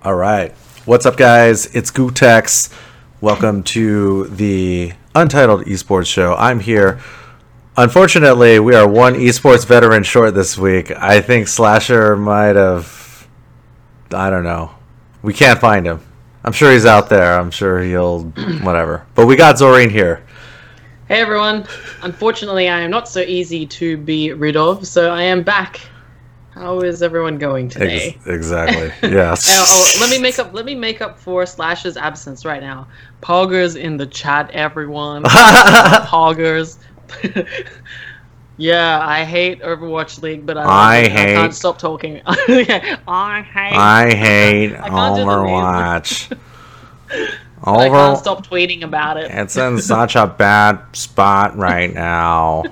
All right. What's up, guys? It's Gootex. Welcome to the Untitled Esports Show. I'm here. Unfortunately, we are one esports veteran short this week. I think Slasher might have... I don't know. We can't find him. I'm sure he's out there. I'm sure he'll... whatever. But we got Zorine here. Hey, everyone. Unfortunately, I am not so easy to be rid of, so I am back. How is everyone going today? Exactly. Yes. Let me make up for Slash's absence right now. Poggers in the chat, everyone. Poggers. Yeah, I hate Overwatch League, but I can't stop talking. I hate Overwatch. I can't stop tweeting about it. It's in such a bad spot right now.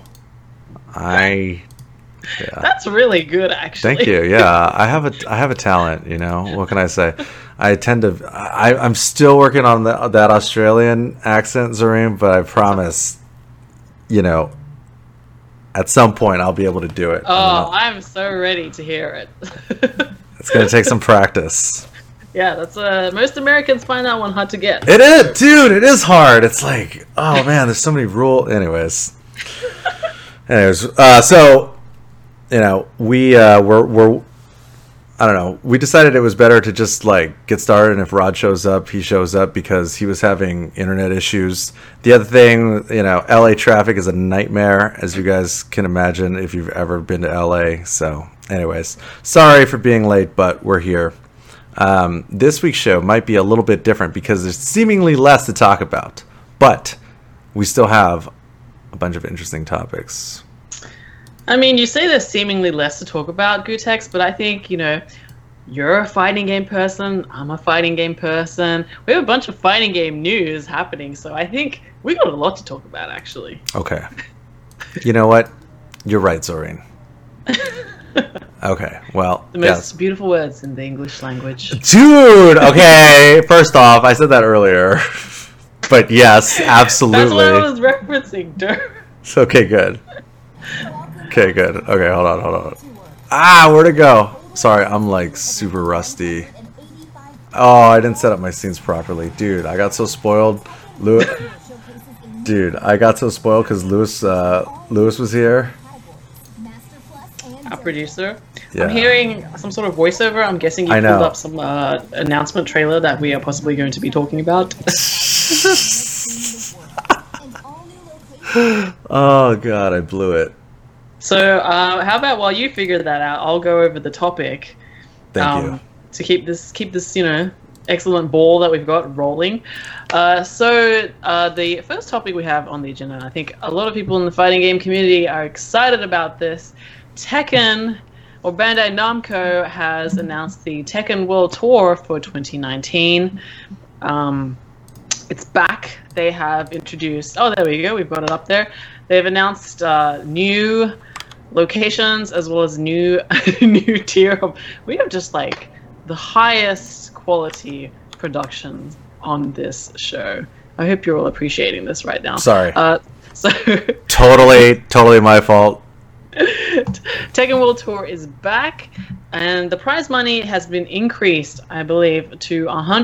Yeah. That's really good, actually. Thank you. Yeah, I have a talent. You know, what can I say? I'm still working on that Australian accent, Zareen, but I promise, you know, at some point I'll be able to do it. I'm so ready to hear it. It's gonna take some practice. Yeah, that's most Americans find that one hard to get. It is, dude. It is hard. It's like, oh man, there's so many rules. Anyways, so. You know, we're I don't know. We decided it was better to just like get started, and if Rod shows up, he shows up because he was having internet issues. The other thing, you know, LA traffic is a nightmare, as you guys can imagine if you've ever been to LA. So, anyways, sorry for being late, but we're here. This week's show might be a little bit different because there's seemingly less to talk about, but we still have a bunch of interesting topics. I mean, you say there's seemingly less to talk about, Gootex, but I think, you know, you're a fighting game person, I'm a fighting game person. We have a bunch of fighting game news happening, so I think we got a lot to talk about, actually. Okay. You know what? You're right, Zorine. Okay, well... The most beautiful words in the English language. Dude! Okay, first off, I said that earlier. But yes, absolutely. That's what I was referencing, dude. Okay, good. Okay, good. Okay, hold on. Where'd it go? Sorry, I'm like super rusty. Oh, I didn't set up my scenes properly. Dude, I got so spoiled. Dude, I got so spoiled because Lewis was here. Our producer. Yeah. I'm hearing some sort of voiceover. I'm guessing you pulled up some announcement trailer that we are possibly going to be talking about. Oh, God, I blew it. So, how about while you figure that out, I'll go over the topic. Thank you. To keep this, you know, excellent ball that we've got rolling. So, the first topic we have on the agenda, and I think a lot of people in the fighting game community are excited about this. Tekken, or Bandai Namco, has announced the Tekken World Tour for 2019. It's back. They have introduced... Oh, there we go. We've got it up there. They've announced new locations as well as new tier of... We have just like the highest quality production on this show. I hope you're all appreciating this right now. Sorry. So totally my fault. Tekken World Tour is back, and the prize money has been increased, I believe, to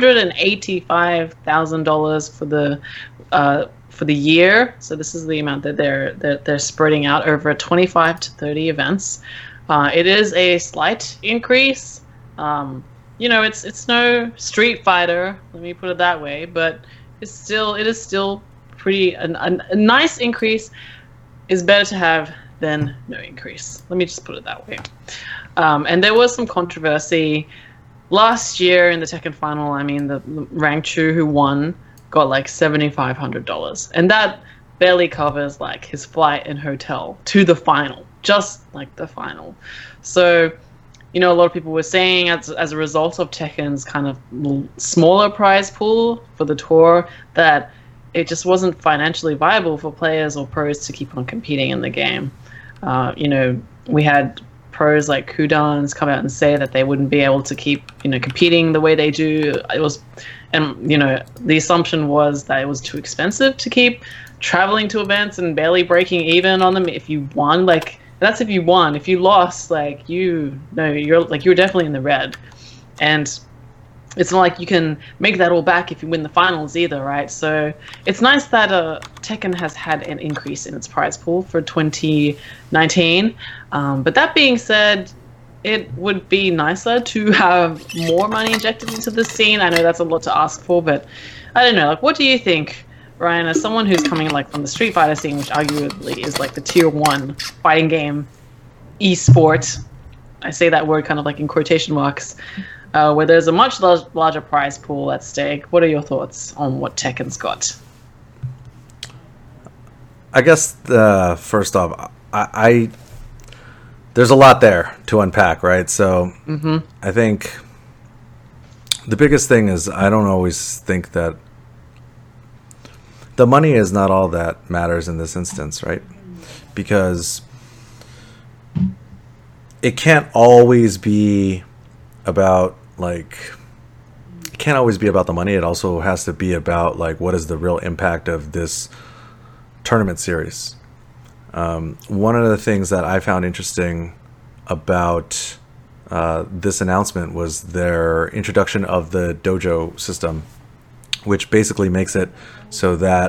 $185,000 for the year. So this is the amount that they're spreading out over 25 to 30 events. It is a slight increase. You know, it's no Street Fighter, let me put it that way, but it is still pretty a nice increase. Is better to have than no increase. Let me just put it that way. And there was some controversy last year in the Tekken final. I mean, the Rangchu who won got like $7,500, and that barely covers like his flight and hotel to the final, just like the final. So, you know, a lot of people were saying as a result of Tekken's kind of smaller prize pool for the tour that it just wasn't financially viable for players or pros to keep on competing in the game. You know, we had pros like Kudans come out and say that they wouldn't be able to keep, you know, competing the way they do. And you know, the assumption was that it was too expensive to keep traveling to events and barely breaking even on them. If you won, like, that's if you won. If you lost, like, you're definitely in the red. And it's not like you can make that all back if you win the finals either, right? So it's nice that Tekken has had an increase in its prize pool for 2019. But that being said, it would be nicer to have more money injected into the scene. I know that's a lot to ask for, but I don't know. Like, what do you think, Ryan, as someone who's coming like from the Street Fighter scene, which arguably is like the tier 1 fighting game esport? I say that word kind of like in quotation marks. Where there's a much larger prize pool at stake. What are your thoughts on what Tekken's got? I guess first off, I there's a lot there to unpack, right? So I think the biggest thing is I don't always think that the money is not all that matters in this instance, right? Because it can't always be about it can't always be about the money. It also has to be about what is the real impact of this tournament series. One of the things that I found interesting about this announcement was their introduction of the dojo system, which basically makes it so that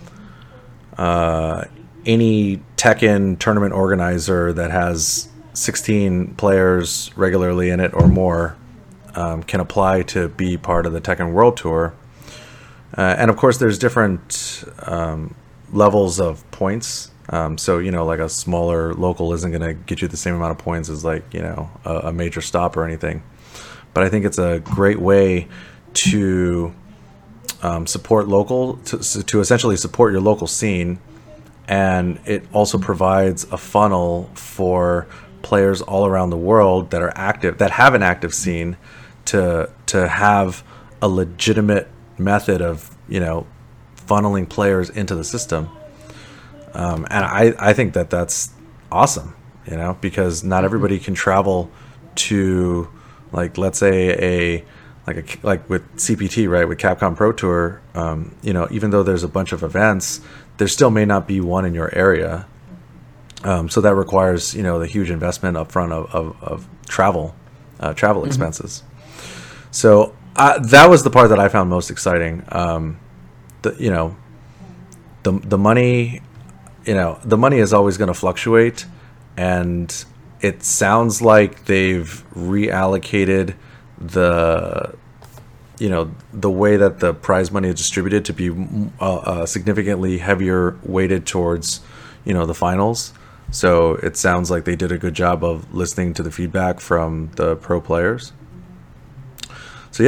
any Tekken tournament organizer that has 16 players regularly in it or more can apply to be part of the Tekken World Tour. And of course, there's different levels of points. So, like a smaller local isn't going to get you the same amount of points as a major stop or anything. But I think it's a great way to support local, to essentially support your local scene. And it also provides a funnel for players all around the world that are active, that have an active scene, to have a legitimate method of funneling players into the system. And I think that that's awesome, because not everybody can travel to let's say like with CPT, right, with Capcom Pro Tour. Even though there's a bunch of events, there still may not be one in your area. So that requires, the huge investment upfront of travel expenses. So that was the part that I found most exciting. The money, the money is always going to fluctuate, and it sounds like they've reallocated the way that the prize money is distributed to be significantly heavier weighted towards, the finals. So it sounds like they did a good job of listening to the feedback from the pro players. So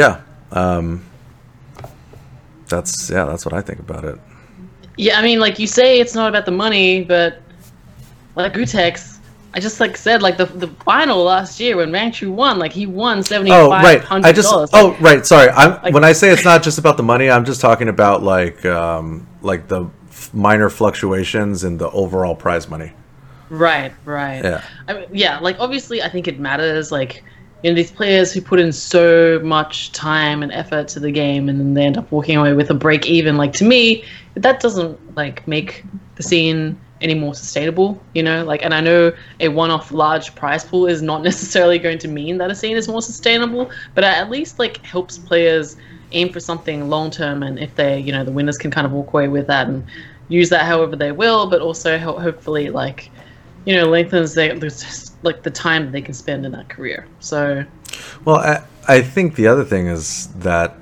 that's what I think about it. Yeah, I mean, like you say, it's not about the money, but like Gootecks, I just said the final last year when Ranchu won, he won $7,500. Right. Sorry, when I say it's not just about the money, I'm just talking about the minor fluctuations in the overall prize money. Right. Yeah. I mean, obviously, I think it matters. These players who put in so much time and effort to the game, and then they end up walking away with a break even. To me, that doesn't make the scene any more sustainable. And I know a one-off large prize pool is not necessarily going to mean that a scene is more sustainable, but it at least helps players aim for something long term. And if they, the winners can kind of walk away with that and use that however they will, but also hopefully lengthens the time that they can spend in that career. So, well, I think the other thing is that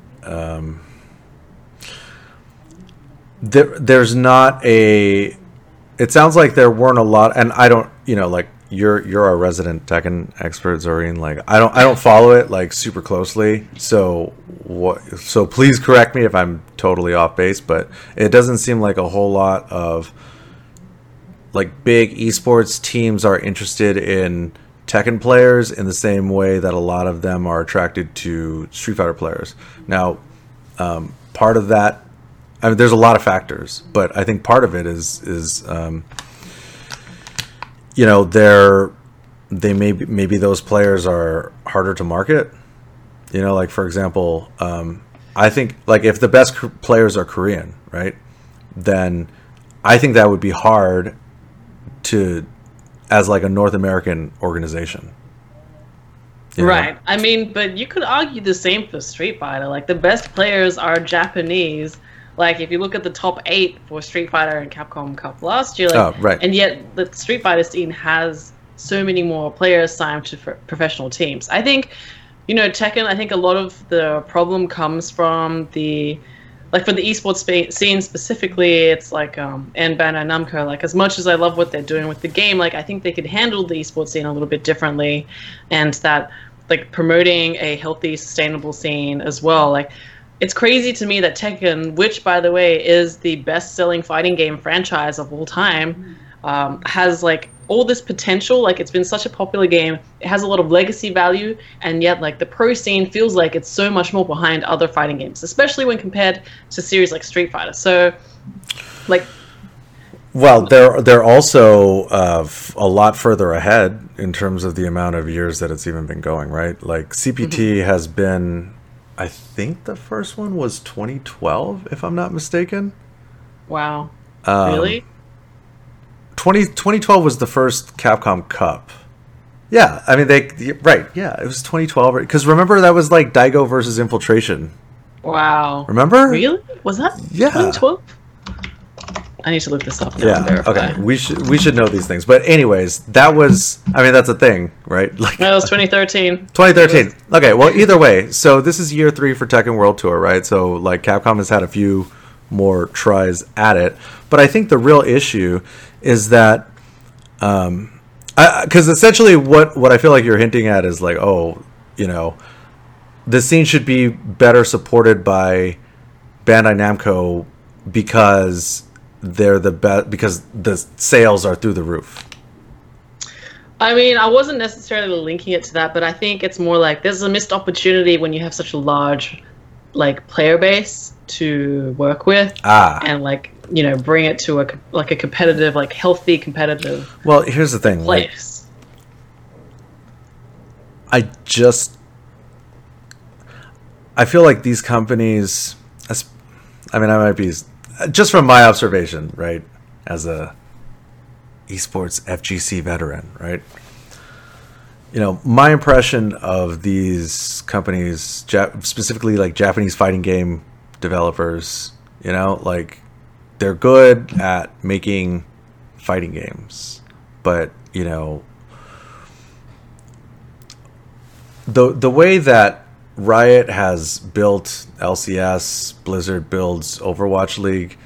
there's not a. It sounds like there weren't a lot, and I don't, you're a resident Tekken expert, Zorine. I don't follow it super closely. So please correct me if I'm totally off base, but it doesn't seem like a whole lot of big esports teams are interested in Tekken players in the same way that a lot of them are attracted to Street Fighter players. Now, part of that, I mean, there's a lot of factors, but I think part of it is maybe those players are harder to market. For example, I think if the best players are Korean, right, then I think that would be hard as a North American organization. you know? Right. I mean, but you could argue the same for Street Fighter. Like, the best players are Japanese. Like, if you look at the top 8 for Street Fighter and Capcom Cup last year, like, right. And yet the Street Fighter scene has so many more players signed to professional teams. I think, Tekken, I think a lot of the problem comes from like for the esports scene specifically, it's like, and Bandai Namco, like, as much as I love what they're doing with the game, like, I think they could handle the esports scene a little bit differently, and that, like, promoting a healthy, sustainable scene as well. Like, it's crazy to me that Tekken, which, by the way, is the best-selling fighting game franchise of all time, has, like, all this potential. Like, it's been such a popular game. It has a lot of legacy value, and yet, like, the pro scene feels like it's so much more behind other fighting games, especially when compared to series like Street Fighter. So, like... Well, they're also a lot further ahead in terms of the amount of years that it's even been going, right? Like, CPT has been... I think the first one was 2012, if I'm not mistaken. Wow. Really? 2012 was the first Capcom Cup. Yeah, I mean, right, yeah, it was 2012. Because remember, that was like Daigo versus Infiltration. Wow. Remember? Really? Was that 2012? I need to look this up now. Yeah, okay. We should know these things. But anyways, that's a thing, right? Like, no, it was 2013. 2013. Okay, well, either way, so this is year 3 for Tekken World Tour, right? So, like, Capcom has had a few more tries at it. But I think the real issue is that, because essentially what I feel like you're hinting at is like, the scene should be better supported by Bandai Namco because they're the best, because the sales are through the roof. I mean, I wasn't necessarily linking it to that, but I think it's more like there's a missed opportunity when you have such a large, like, player base to work with, and, like, bring it to a competitive, like, healthy competitive. Well, here's the thing, place. Like, I feel like these companies, I might be, just from my observation, right, as a esports FGC veteran, right, my impression of these companies, specifically like Japanese fighting game developers, like, they're good at making fighting games, but the way that Riot has built LCS, Blizzard builds Overwatch League,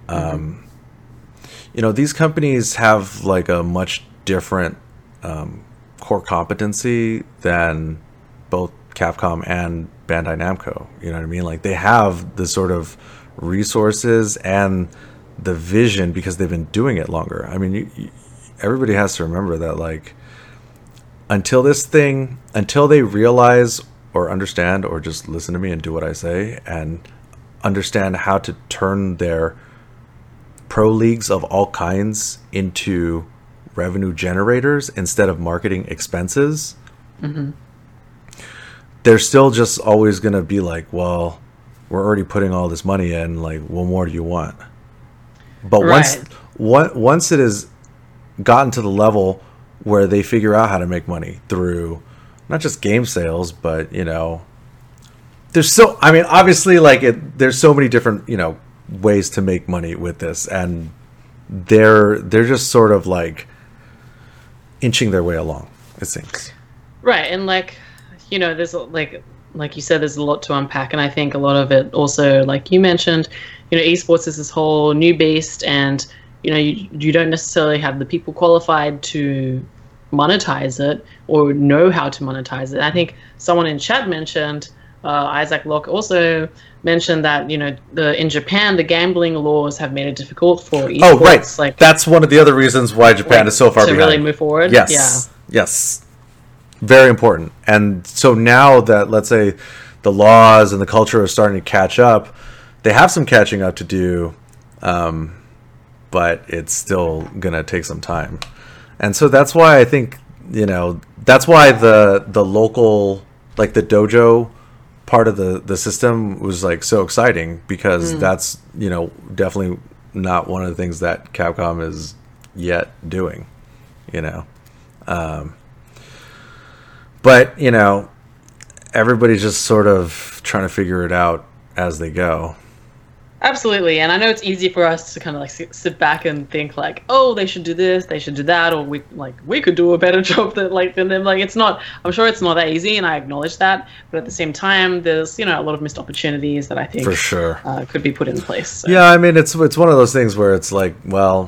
these companies have, like, a much different core competency than both Capcom and Bandai Namco. You know what I mean? Like, they have the sort of resources and the vision because they've been doing it longer. I mean, everybody has to remember that, like, until they realize or understand, or just listen to me and do what I say, and understand how to turn their pro leagues of all kinds into revenue generators instead of marketing expenses, they're still just always going to be like, well, we're already putting all this money in, like, what more do you want? But once it has gotten to the level where they figure out how to make money through not just game sales, but there's obviously, like, there's so many different ways to make money with this, and they're just sort of, like, inching their way along, it seems. Right, and, like, there's, like you said, there's a lot to unpack, and I think a lot of it also, like you mentioned, esports is this whole new beast, and you don't necessarily have the people qualified to monetize it or know how to monetize it. I think someone in chat mentioned, Isaac Locke also mentioned that in Japan the gambling laws have made it difficult for esports. Oh, right. Like, that's one of the other reasons why Japan is so far behind. To really move forward. Yes, very important. And so now that, let's say, the laws and the culture are starting to catch up, they have some catching up to do, but it's still gonna take some time. And so that's why I think, that's why the local, like, the dojo part of the system was, like, so exciting, because that's, definitely not one of the things that Capcom is yet doing, But But, you know, everybody's just sort of trying to figure it out as they go. Absolutely, and I know it's easy for us to kind of like sit back and think like, oh, they should do this, they should do that, or we could do a better job than them. Like, it's not. I'm sure it's not that easy, and I acknowledge that. But at the same time, there's a lot of missed opportunities that I think for sure could be put in place. So. Yeah, I mean, it's one of those things where it's like, well,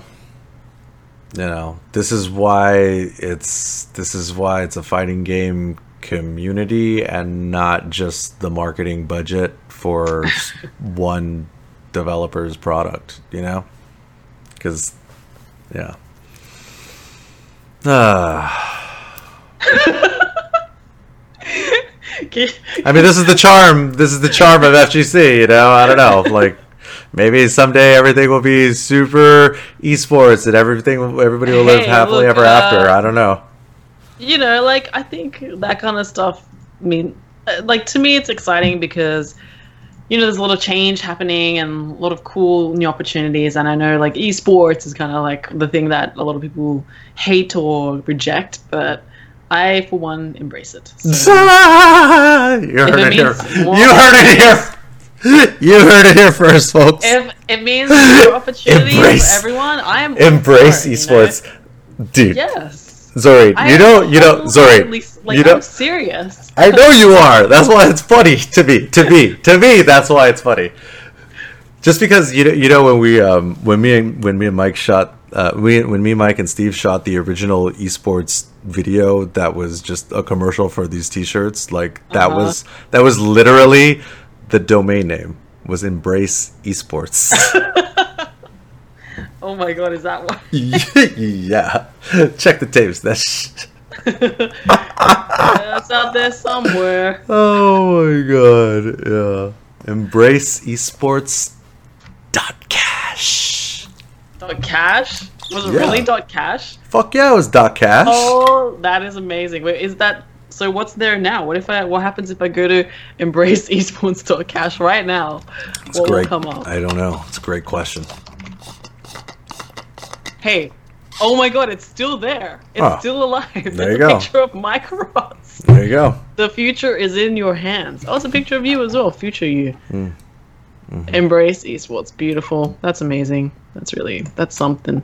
this is why it's a fighting game community and not just the marketing budget for one developer's product, because I mean, this is the charm of FGC. I don't know, like maybe someday everything will be super esports and everybody will live happily ever after. I don't know. Like, I think that kind of stuff, I mean, like, to me it's exciting because there's a lot of change happening and a lot of cool new opportunities. And I know, like, esports is kind of like the thing that a lot of people hate or reject, but I, for one, embrace it. So, you heard it here. You heard it here first, folks. If it means more opportunities for everyone, I am embrace esports, dude. Yes. Zori, Zori, I'm serious. I know you are. That's why it's funny to me. To me, that's why it's funny. Just because when me and Mike shot, when me, Mike, and Steve shot the original esports video, that was just a commercial for these T-shirts. Like that was literally the domain name was Embrace Esports. Oh my god, is that what? Yeah. Check the tapes. That's that's out there somewhere. Oh my god. Yeah. Embrace Esports .cash. .cash? Was it really .cash? Fuck yeah, it was .cash. Oh, that is amazing. Wait, is that so? What's there now? What happens if I go to Embrace Esports .cash right now? What will come up? I don't know. It's a great question. Hey, oh my god, it's still there. It's still alive. There you go. It's a picture of Mike Ross. There you go. The future is in your hands. Oh, it's a picture of you as well. Future you. Mm-hmm. Embrace esports. Beautiful. That's amazing. That's something.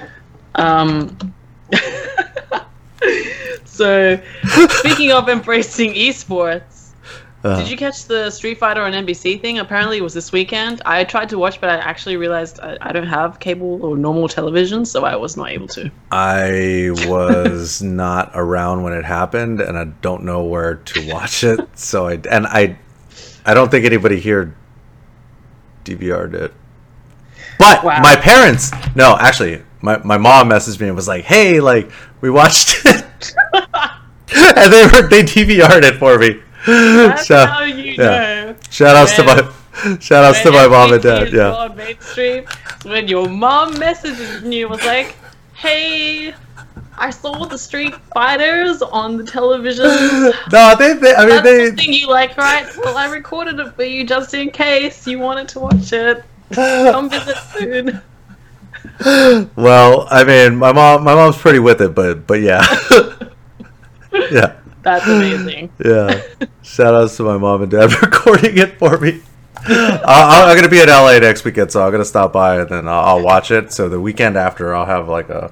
So, speaking of embracing esports, did you catch the Street Fighter on NBC thing? Apparently it was this weekend. I tried to watch, but I actually realized I don't have cable or normal television, so I was not able to. I was not around when it happened, and I don't know where to watch it. So I don't think anybody here DVR'd it. But my parents, no, actually, my mom messaged me and was like, "Hey, like, we watched it," and they DVR'd it for me. That's how you know. Shout outs to my mom and dad. Yeah. On mainstream, when your mom messages you, was like, "Hey, I saw the Street Fighters on the television." No, that's something you like, right? Well, I recorded it for you just in case you wanted to watch it. Come visit soon. Well, I mean, my mom's pretty with it, but yeah, yeah. That's amazing. Yeah. Shout outs to my mom and dad recording it for me. I'm going to be in LA next weekend, so I'm going to stop by and then I'll watch it. So the weekend after, I'll have like a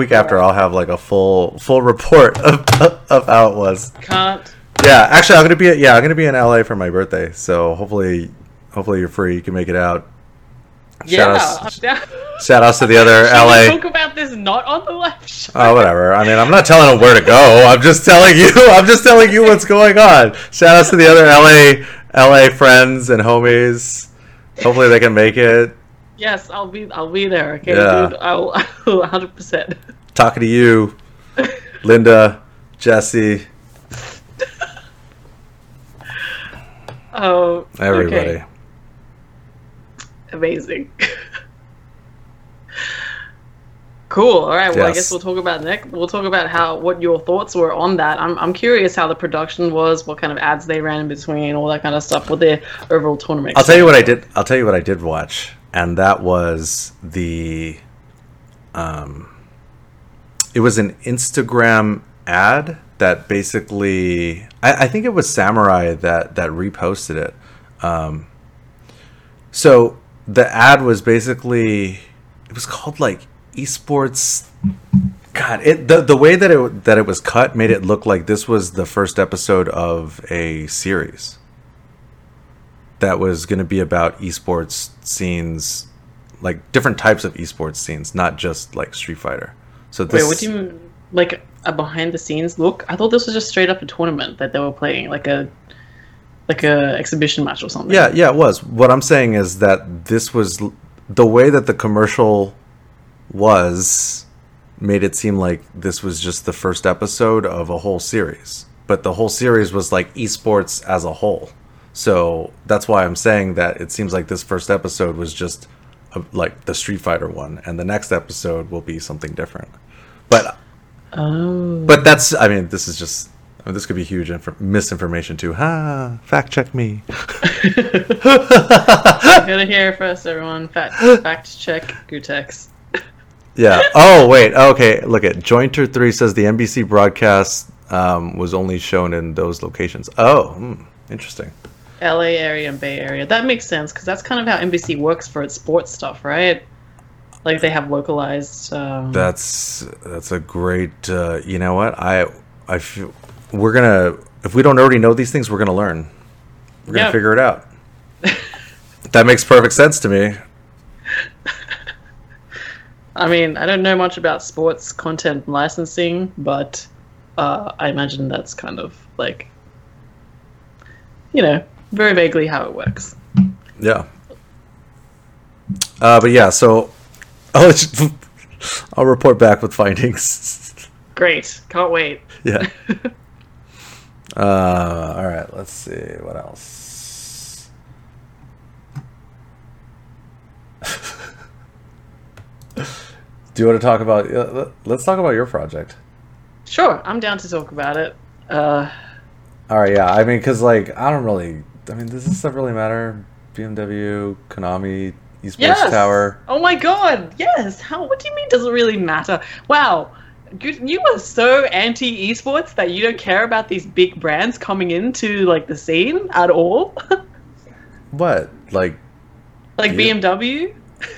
full report of how it was. Can't. Yeah, actually, I'm going to be in LA for my birthday. So hopefully you're free. You can make it out. Shout outs to the other LA. Talk about this not on the live show. Oh, whatever. I mean, I'm not telling them where to go. I'm just telling you what's going on. Shout outs to the other LA friends and homies. Hopefully they can make it. Yes, I'll be there. Okay, yeah. Dude, I'll 100%. Talking to you, Linda, Jesse. Oh, everybody. Okay. Amazing. Cool. All right. Well, yes. I guess we'll talk about next. We'll talk about what your thoughts were on that. I'm curious how the production was, what kind of ads they ran in between, all that kind of stuff. What their overall tournament. I'll tell you what I did watch, and that was it was an Instagram ad that basically, I think it was Samurai that reposted it. So the ad was basically, it was called like esports. God, the way that it was cut made it look like this was the first episode of a series that was going to be about esports scenes, like different types of esports scenes, not just like Street Fighter. So this. Wait, what do you mean, like a behind the scenes look? I thought this was just straight up a tournament that they were playing, like a exhibition match or something. Yeah, it was. What I'm saying is that this was the way that the commercial was made it seem like this was just the first episode of a whole series, but the whole series was like esports as a whole. So that's why I'm saying that it seems like this first episode was just like the Street Fighter one, and the next episode will be something different. But that's, I mean, this is just, I mean, this could be huge misinformation too. Fact check me. You gotta hear it first, everyone. Fact check Gootecks. Yeah. Oh, wait. Okay. Look at Jointer3 says the NBC broadcast was only shown in those locations. Oh, interesting. LA area and Bay Area. That makes sense because that's kind of how NBC works for its sports stuff, right? Like they have localized. That's a great. You know what? I feel we're gonna, if we don't already know these things, we're gonna learn. We're gonna figure it out. That makes perfect sense to me. I mean, I don't know much about sports content licensing, but I imagine that's kind of like, you know, very vaguely how it works. Yeah. But yeah, so I'll report back with findings. Great. Can't wait. Yeah. All right, let's see. What else? Do you want to talk about... let's talk about your project. Sure, I'm down to talk about it. All right, yeah. I mean, because, like, I don't really... I mean, does this stuff really matter? BMW, Konami, Esports Tower. Oh my god, yes. What do you mean does it really matter? Wow. You are so anti esports that you don't care about these big brands coming into like the scene at all? What? Like BMW?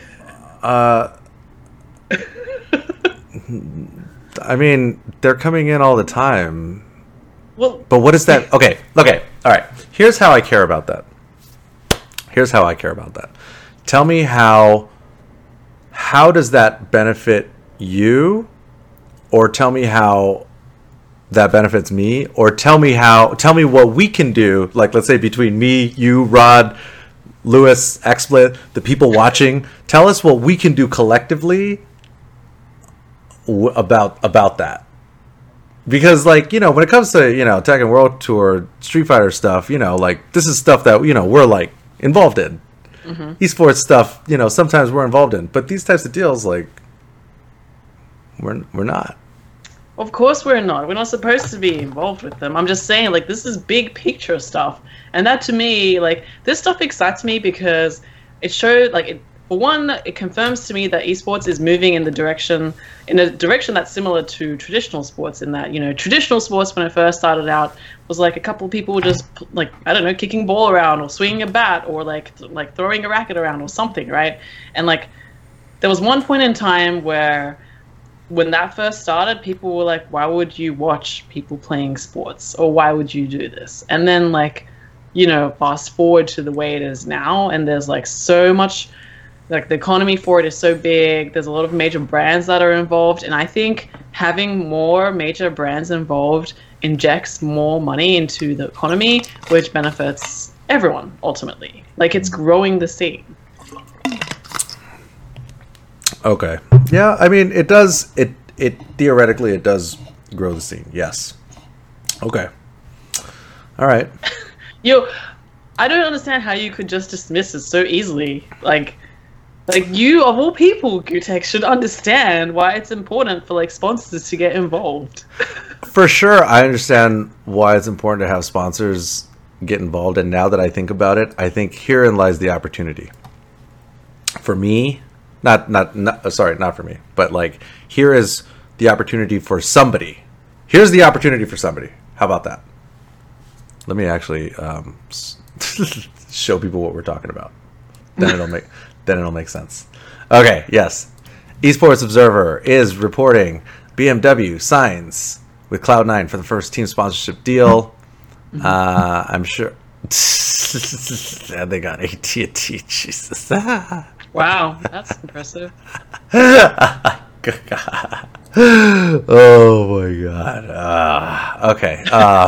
I mean, they're coming in all the time. Well, but what is that? Okay. All right. Here's how I care about that. Tell me how does that benefit you, or tell me how that benefits me, or tell me what we can do, like let's say between me, you, Rod, Lewis, XSplit, the people watching, tell us what we can do collectively about that. Because, like, you know, when it comes to, you know, Tekken World Tour, Street Fighter stuff, you know, like, this is stuff that, you know, we're, like, involved in. Mm-hmm. Esports stuff, you know, sometimes we're involved in. But these types of deals, like, we're not. Of course we're not. We're not supposed to be involved with them. I'm just saying, like, this is big picture stuff. And that, to me, like, this stuff excites me because it showed, like, for one, it confirms to me that esports is moving in a direction that's similar to traditional sports, in that, you know, traditional sports when it first started out was like a couple of people just, like, I don't know, kicking ball around or swinging a bat or like throwing a racket around or something, right? And like there was one point in time where when that first started, people were like, why would you watch people playing sports, or why would you do this? And then, like, you know, fast forward to the way it is now, and there's like so much, like, the economy for it is so big. There's a lot of major brands that are involved. And I think having more major brands involved injects more money into the economy, which benefits everyone, ultimately. Like, it's growing the scene. Okay. Yeah, I mean, it does. It theoretically, it does grow the scene. Yes. Okay. All right. I don't understand how you could just dismiss it so easily. Like you, of all people, Gootecks, should understand why it's important for, like, sponsors to get involved. For sure, I understand why it's important to have sponsors get involved. And now that I think about it, I think herein lies the opportunity. For me, not for me, but, like, here is the opportunity for somebody Here's the opportunity for somebody. How about that? Let me actually show people what we're talking about. Then it'll make sense. Okay, yes. Esports Observer is reporting BMW signs with Cloud9 for the first team sponsorship deal. I'm sure they got AT&T. Jesus. Wow, that's impressive. Oh my god. Okay.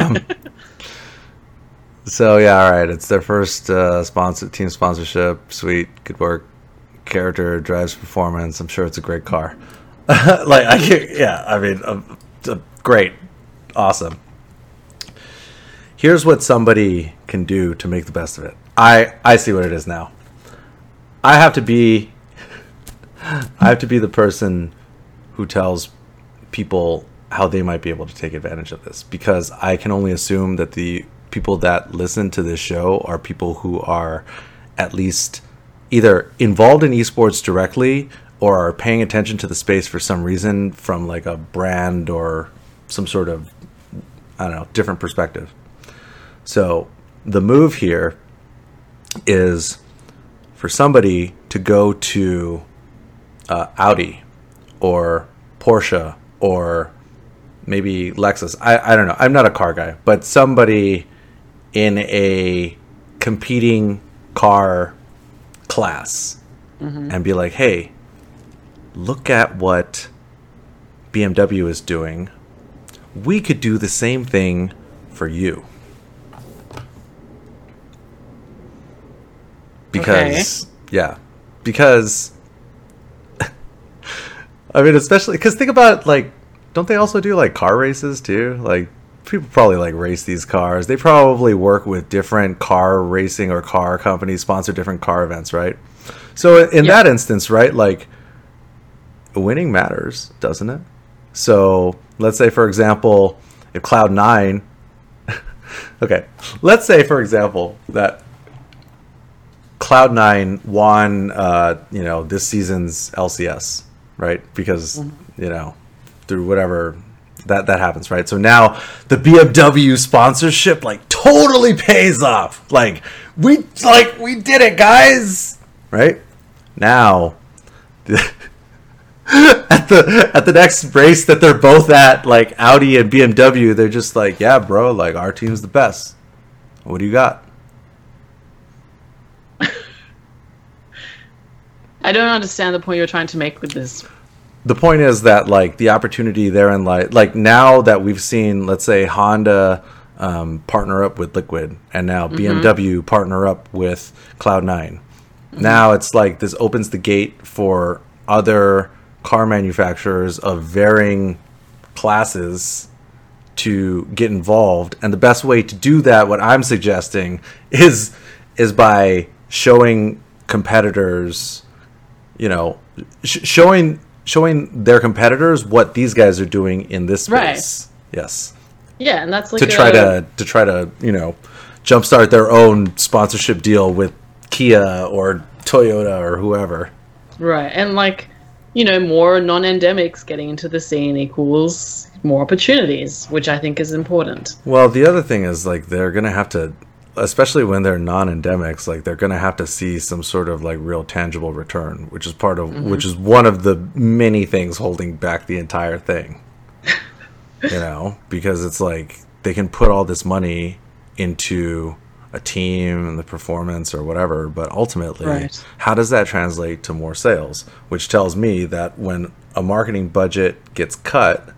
So yeah, all right. It's their first team sponsorship. Sweet, good work. Character drives performance. I'm sure it's a great car. Great, awesome. Here's what somebody can do to make the best of it. I see what it is now. I have to be the person who tells people how they might be able to take advantage of this, because I can only assume that the people that listen to this show are people who are at least either involved in esports directly or are paying attention to the space for some reason from like a brand or some sort of, I don't know, different perspective. So the move here is for somebody to go to Audi or Porsche or maybe Lexus. I don't know. I'm not a car guy, but somebody in a competing car class and be like, hey, look at what BMW is doing. We could do the same thing for you. Because, because, I mean, especially, because think about, like, don't they also do, like, car races, too? Like, people probably, like, race these cars. They probably work with different car racing or car companies, sponsor different car events, right? So, in that instance, right, like, winning matters, doesn't it? So, let's say, for example, if Cloud9, okay, let's say, for example, that Cloud9 won, this season's LCS, right? Because, through whatever that happens, right? So now the BMW sponsorship like totally pays off. Like we did it, guys, right? Now at the next race that they're both at, like Audi and BMW, they're just like, yeah, bro, like our team's the best. What do you got? I don't understand the point you're trying to make with this. The point is that like the opportunity therein, like now that we've seen, let's say Honda partner up with Liquid, and now BMW partner up with Cloud9. Now it's like this opens the gate for other car manufacturers of varying classes to get involved, and the best way to do that, what I'm suggesting, is by showing competitors, showing their competitors what these guys are doing in this space. Right. Yes. Yeah, and that's like to try to jumpstart their own sponsorship deal with Kia or Toyota or whoever. Right, and more non-endemics getting into the scene equals more opportunities, which I think is important. Well, the other thing is like they're gonna have to, especially when they're non-endemics, like they're going to have to see some sort of like real tangible return, which is which is one of the many things holding back the entire thing, because it's like they can put all this money into a team and the performance or whatever, but ultimately, how does that translate to more sales? Which tells me that when a marketing budget gets cut,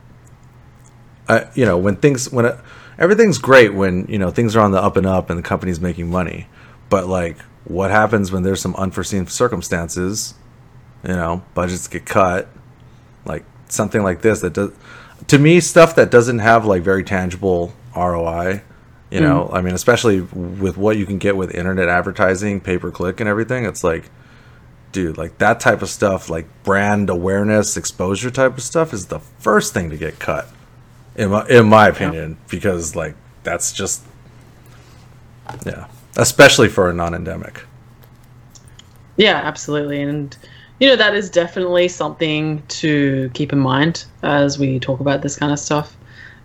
everything's great when things are on the up and up and the company's making money, but like what happens when there's some unforeseen circumstances? Budgets get cut, like something like this that does, to me, stuff that doesn't have like very tangible ROI. I mean, especially with what you can get with internet advertising, pay per click, and everything. It's like, dude, like that type of stuff, like brand awareness, exposure type of stuff, is the first thing to get cut. In my opinion, because like that's just, especially for a non-endemic. Yeah, absolutely, and that is definitely something to keep in mind as we talk about this kind of stuff.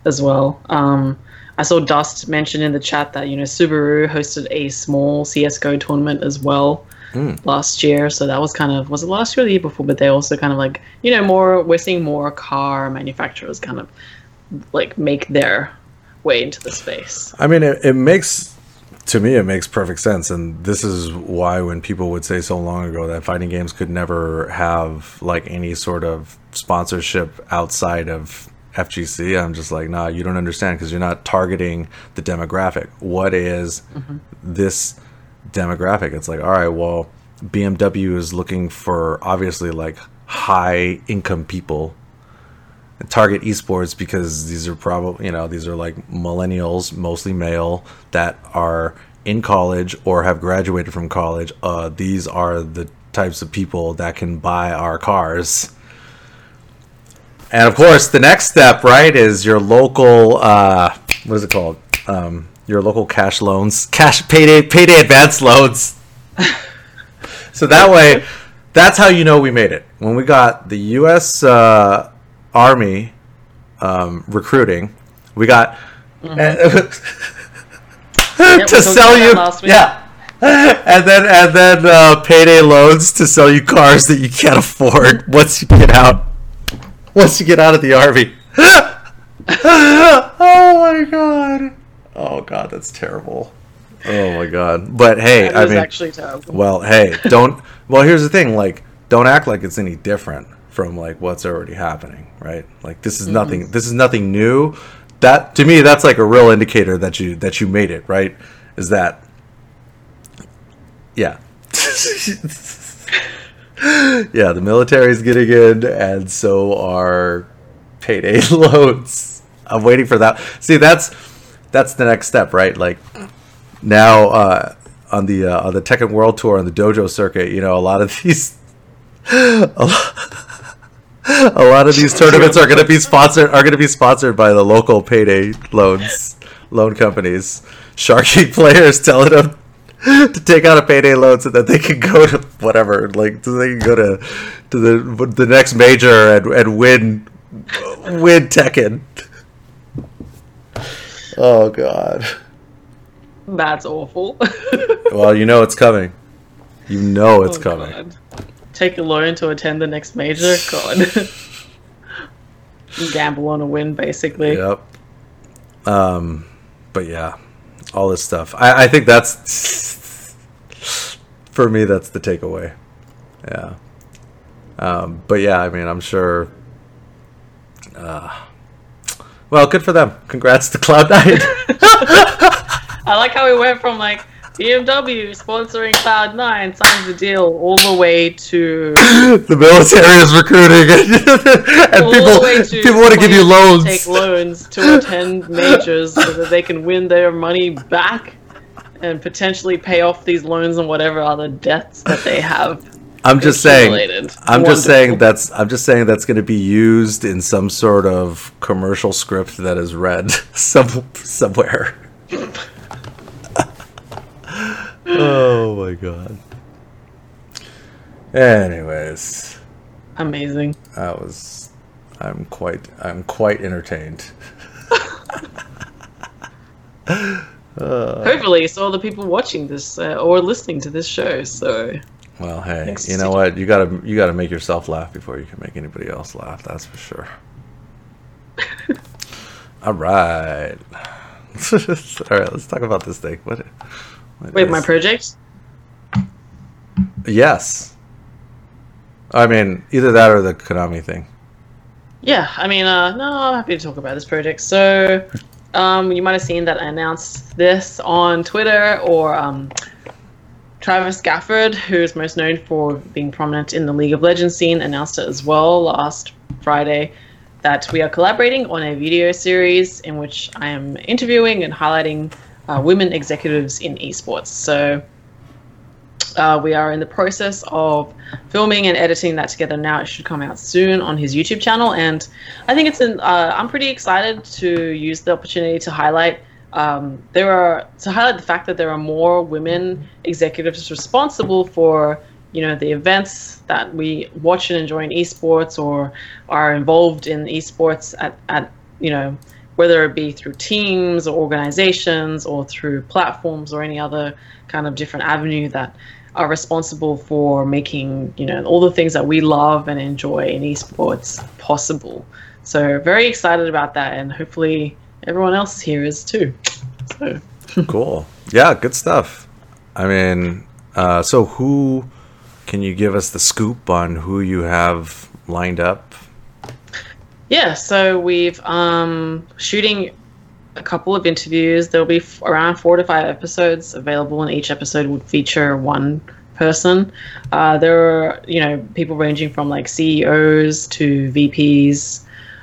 as well. I saw Dust mention in the chat that Subaru hosted a small CS:GO tournament as well last year. So that was was it last year or the year before? But they also kind of like we're seeing more car manufacturers kind of like make their way into the space. I mean, it makes perfect sense, and this is why when people would say so long ago that fighting games could never have like any sort of sponsorship outside of FGC, I'm just like, nah, you don't understand, because you're not targeting the demographic. What is this demographic? It's like, all right, well, BMW is looking for obviously like high income people. Target esports because these are probably these are like millennials, mostly male, that are in college or have graduated from college. These are the types of people that can buy our cars. And of course, the next step, right, is your local what is it called? Your local cash loans, payday advance loans. So that way, that's how we made it. When we got the U.S. Army recruiting, we got to sell you, and then payday loans to sell you cars that you can't afford once you get out of the army. Oh god, that's terrible. Oh my god. But hey, that is actually terrible. Well, hey, here's the thing, like, don't act like it's any different from like what's already happening, right? Like, this is nothing new. That, to me, that's like a real indicator that you made it, right? Is that, yeah. Yeah, the military's getting in, and so are payday loans. I'm waiting for that. See, that's the next step, right? Like, now on the Tekken World Tour on the dojo circuit, a lot of these tournaments are going to be sponsored by the local payday loan companies, sharking players, telling them to take out a payday loan so that they can go to whatever, like, so they can go to the next major and win Tekken. Oh god, that's awful. Well, it's coming. It's coming. God. Take a loan to attend the next major. God. Gamble on a win, basically. Yep. But yeah, all this stuff. I think that's, for me, that's the takeaway. Yeah. But yeah, I mean, I'm sure. Well, good for them. Congrats to Cloud9. I like how we went from like BMW sponsoring Cloud9 signs the deal all the way to the military is recruiting, and people want to give you loans. Take loans to attend majors so that they can win their money back and potentially pay off these loans and whatever other debts that they have. I'm just saying that's going to be used in some sort of commercial script that is read somewhere. Oh my god. Anyways, amazing. I'm quite entertained. Hopefully, so all the people watching this or listening to this show. So, well, hey, you know what? You gotta make yourself laugh before you can make anybody else laugh. That's for sure. All right. All right. Let's talk about this thing. What Wait, my project? Yes. I mean, either that or the Konami thing. Yeah, I mean, no, I'm happy to talk about this project. So, you might have seen that I announced this on Twitter, or Travis Gafford, who is most known for being prominent in the League of Legends scene, announced it as well last Friday, that we are collaborating on a video series in which I am interviewing and highlighting women executives in esports. So we are in the process of filming and editing that together now. It should come out soon on his YouTube channel, and I think I'm pretty excited to use the opportunity to highlight the fact that there are more women executives responsible for the events that we watch and enjoy in esports, or are involved in esports at whether it be through teams or organizations or through platforms or any other kind of different avenue that are responsible for making, all the things that we love and enjoy in esports possible. So very excited about that, and hopefully everyone else here is too. So. Cool. Yeah, good stuff. I mean, so who can you give us the scoop on who you have lined up? Yeah, so we've shooting a couple of interviews. There'll be around 4 to 5 episodes available, and each episode would feature one person. There are, people ranging from like CEOs to VPs.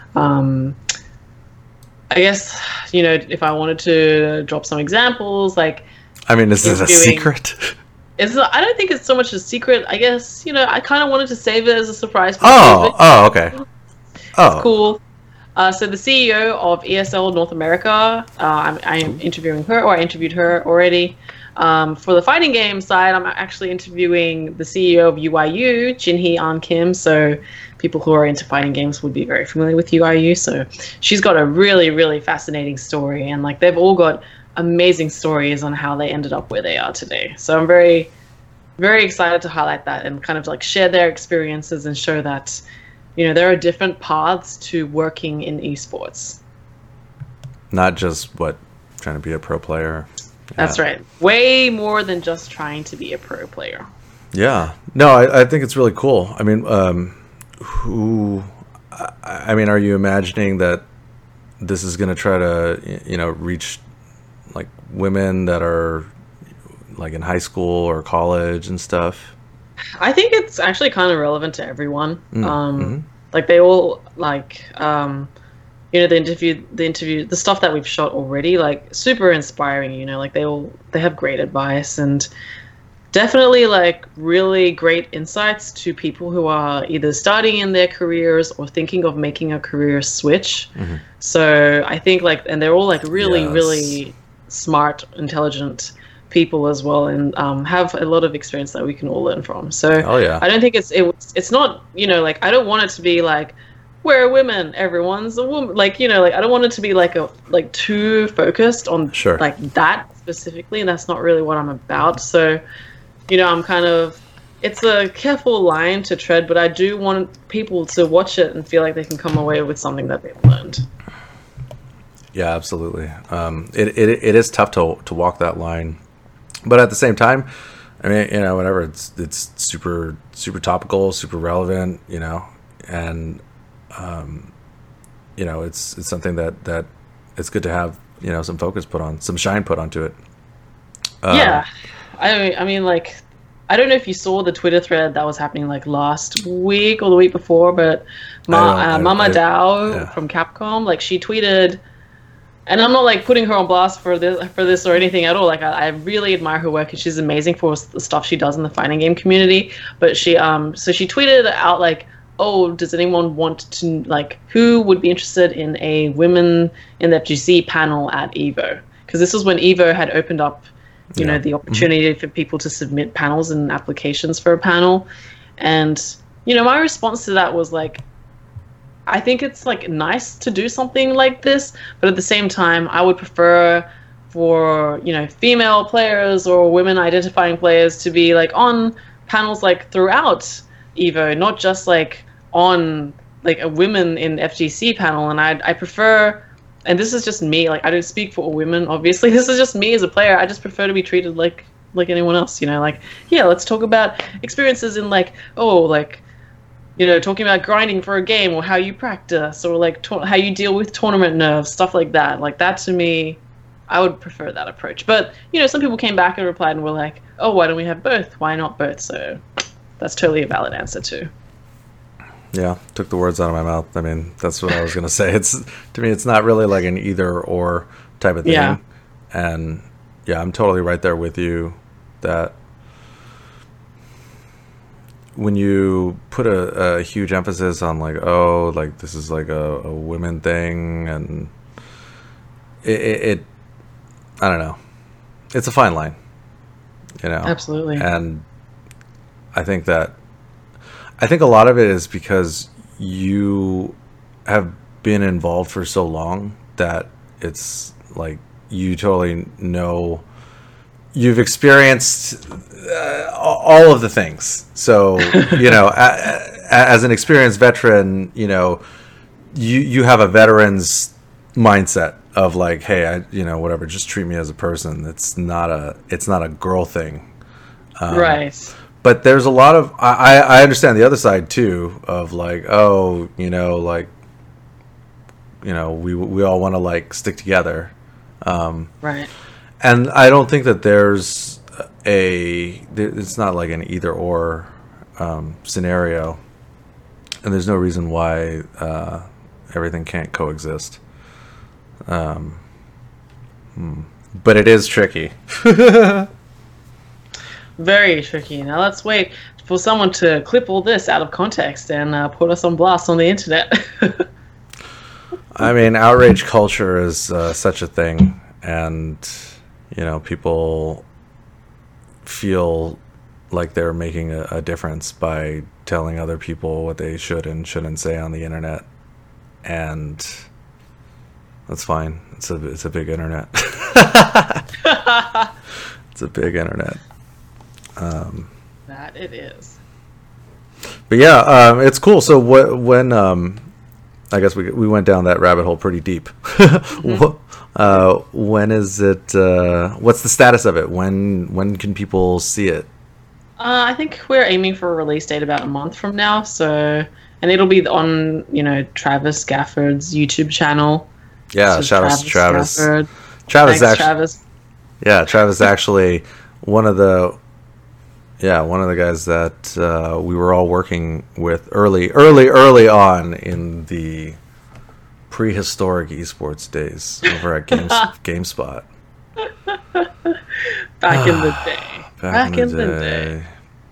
I guess, if I wanted to drop some examples, like... I mean, is this a secret? I don't think it's so much a secret. I guess, I kind of wanted to save it as a surprise. Okay. It's cool. So the CEO of ESL North America, I am interviewing her, or I interviewed her already. For the fighting game side, I'm actually interviewing the CEO of UIU, Jinhee An Kim. So people who are into fighting games would be very familiar with UIU. So she's got a really, really fascinating story, and like they've all got amazing stories on how they ended up where they are today. So I'm very, very excited to highlight that and kind of like share their experiences and show that, there are different paths to working in esports. Not just trying to be a pro player. That's right. Way more than just trying to be a pro player. Yeah. No, I think it's really cool. I mean, are you imagining that this is going to try to, reach like women that are like in high school or college and stuff? I think it's actually kind of relevant to everyone. Like they all like, the interview, the stuff that we've shot already, like super inspiring, like they have great advice and definitely like really great insights to people who are either starting in their careers or thinking of making a career switch. So I think and they're all like really, really smart, intelligent people as well, and have a lot of experience that we can all learn from. So I don't think it's not, I don't want it to be like, we're women, everyone's a woman. I don't want it to be like too focused on like that specifically, and that's not really what I'm about. So, I'm kind of, it's a careful line to tread, but I do want people to watch it and feel like they can come away with something that they've learned. Yeah, absolutely. It is tough to walk that line, but at the same time, I mean, whatever, it's super, super topical, super relevant, and it's something that it's good to have, some focus put on, some shine put onto it. Yeah. I mean, like, I don't know if you saw the Twitter thread that was happening like last week or the week before, but Mama Dao from Capcom, like she tweeted, and I'm not like putting her on blast for this or anything at all. Like I really admire her work, and she's amazing for the stuff she does in the fighting game community. But she she tweeted out like, oh, does anyone want to, like, who would be interested in a women in the FGC panel at EVO? Because this was when EVO had opened up, the opportunity for people to submit panels and applications for a panel. And, my response to that was like, I think it's like nice to do something like this, but at the same time, I would prefer for, female players or women identifying players to be like on panels like throughout EVO, not just like on like a women in FGC panel. And I prefer, and this is just me, like I don't speak for all women, obviously. This is just me as a player. I just prefer to be treated like anyone else, let's talk about experiences in talking about grinding for a game, or how you practice, or like how you deal with tournament nerves, stuff like that. Like that to me, I would prefer that approach. But, some people came back and replied and were like, oh, why don't we have both? Why not both? So that's totally a valid answer too. Yeah, took the words out of my mouth. I mean, that's what I was going to say. To me, it's not really like an either or type of thing. Yeah. And yeah, I'm totally right there with you that when you put a huge emphasis on like, oh, like this is like a women thing, and it I don't know, it's a fine line, Absolutely. And I think a lot of it is because you have been involved for so long that it's like you totally know, you've experienced all of the things. So, you know, as an experienced veteran, you know, you have a veteran's mindset of like, hey, you know, whatever, just treat me as a person. It's not a girl thing. Right. But there's a lot of, I understand the other side too of like, oh, you know, like, you know, we all want to like stick together. Right. And I don't think that it's not like an either or scenario. And there's no reason why everything can't coexist. But it is tricky. Very tricky. Now let's wait for someone to clip all this out of context and put us on blast on the internet. I mean, outrage culture is such a thing, and you know, people feel like they're making a difference by telling other people what they should and shouldn't say on the internet, and that's fine. It's a big internet. It's a big internet. That it is. But yeah, it's cool. So when I guess we went down that rabbit hole pretty deep. Mm-hmm. When is it? What's the status of it? When can people see it? I think we're aiming for a release date about a month from now. So, and it'll be on, you know, Travis Gafford's YouTube channel. Yeah, shout out to Travis. Thanks, Travis. Yeah, Travis actually one of the guys that we were all working with early on in the prehistoric esports days over at GameSpot. Back in the day. Back in the day.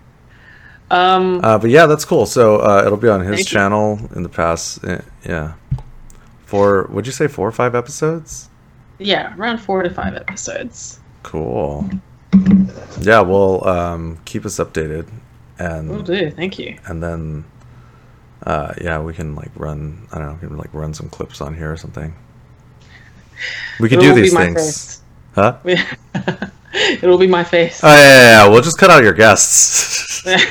But yeah, that's cool. So it'll be on his channel in the past. Yeah. Would you say 4 or 5 episodes? Yeah, around 4 to 5 episodes. Cool. Yeah, well, keep us updated, and will do. Thank you. And then, yeah, we can like run. I don't know. We can like run some clips on here or something. We can do these things, huh? It'll be my face. Oh yeah. We'll just cut out your guests. Like,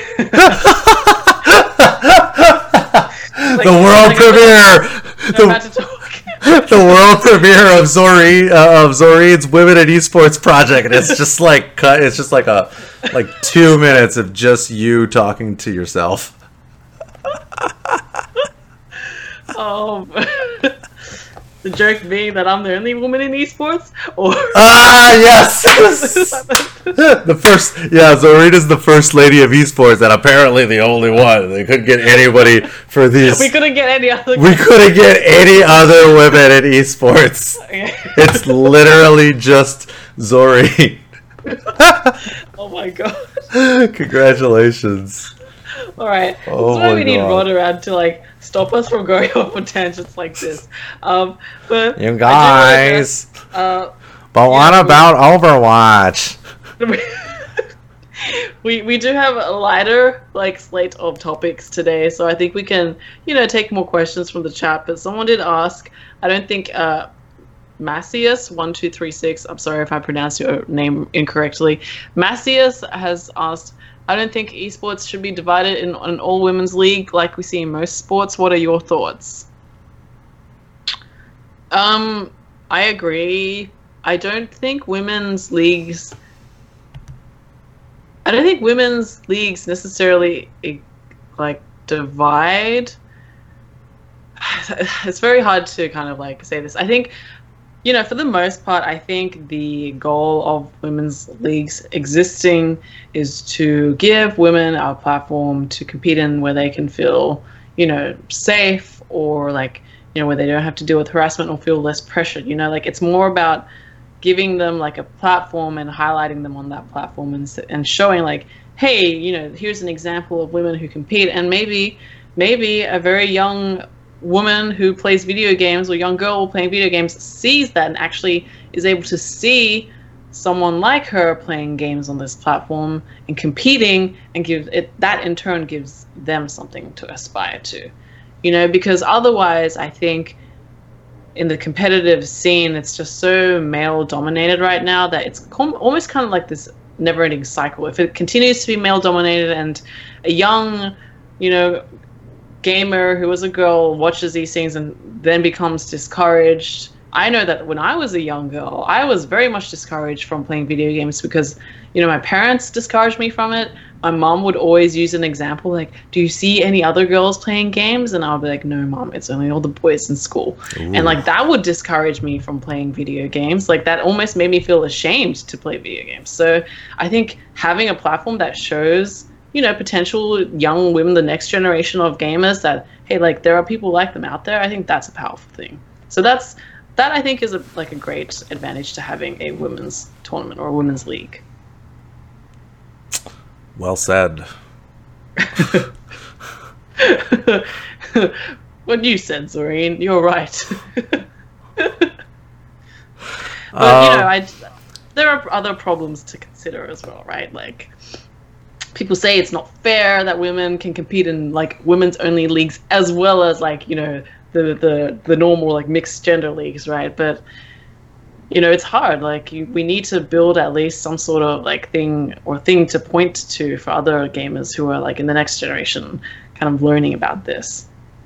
the world premiere. The world premiere of Zoreed's Women in Esports project, and it's just like cut. It's just like 2 minutes of just you talking to yourself. The joke being that I'm the only woman in esports, or yes, the first. Yeah, Zoreed is the first lady of esports, and apparently the only one. They couldn't get anybody for these. We couldn't get any other. We couldn't get any other women in esports. It's literally just Zoreed. Oh my god! Congratulations. All right, that's why we need Rod around to like stop us from going off on tangents like this. But you guys. But what about Overwatch? we do have a lighter slate of topics today, so I think we can take more questions from the chat. But someone did ask. I don't think Macias1236. I'm sorry if I pronounced your name incorrectly. Macias has asked. I don't think esports should be divided in an all-women's league like we see in most sports. What are your thoughts? I agree. I don't think women's leagues necessarily divide. It's very hard to kind of say this. I think, for the most part, I think the goal of women's leagues existing is to give women a platform to compete in where they can feel, safe, or where they don't have to deal with harassment or feel less pressured. It's more about giving them a platform and highlighting them on that platform and showing hey, here's an example of women who compete, and maybe a very young woman who plays video games or young girl playing video games sees that and actually is able to see someone like her playing games on this platform and competing, and that in turn gives them something to aspire to, because otherwise I think in the competitive scene, it's just so male dominated right now that it's almost kind of like this never ending cycle. If it continues to be male dominated and a young, gamer who was a girl watches these things and then becomes discouraged. I know that when I was a young girl, I was very much discouraged from playing video games because, my parents discouraged me from it. My mom would always use an example like, do you see any other girls playing games? And I'll be like, no, mom, it's only all the boys in school. Ooh. And like that would discourage me from playing video games. Like that almost made me feel ashamed to play video games. So I think having a platform that shows, potential young women, the next generation of gamers that, hey, like there are people like them out there. I think that's a powerful thing. So that I think is a great advantage to having a women's tournament or a women's league. Well said. What you said, Zoreen, you're right. But there are other problems to consider as well, right? Like people say it's not fair that women can compete in like women's only leagues as well as like the normal like mixed gender leagues, right? But it's hard. Like we need to build at least some sort of like thing to point to for other gamers who are like in the next generation, kind of learning about this.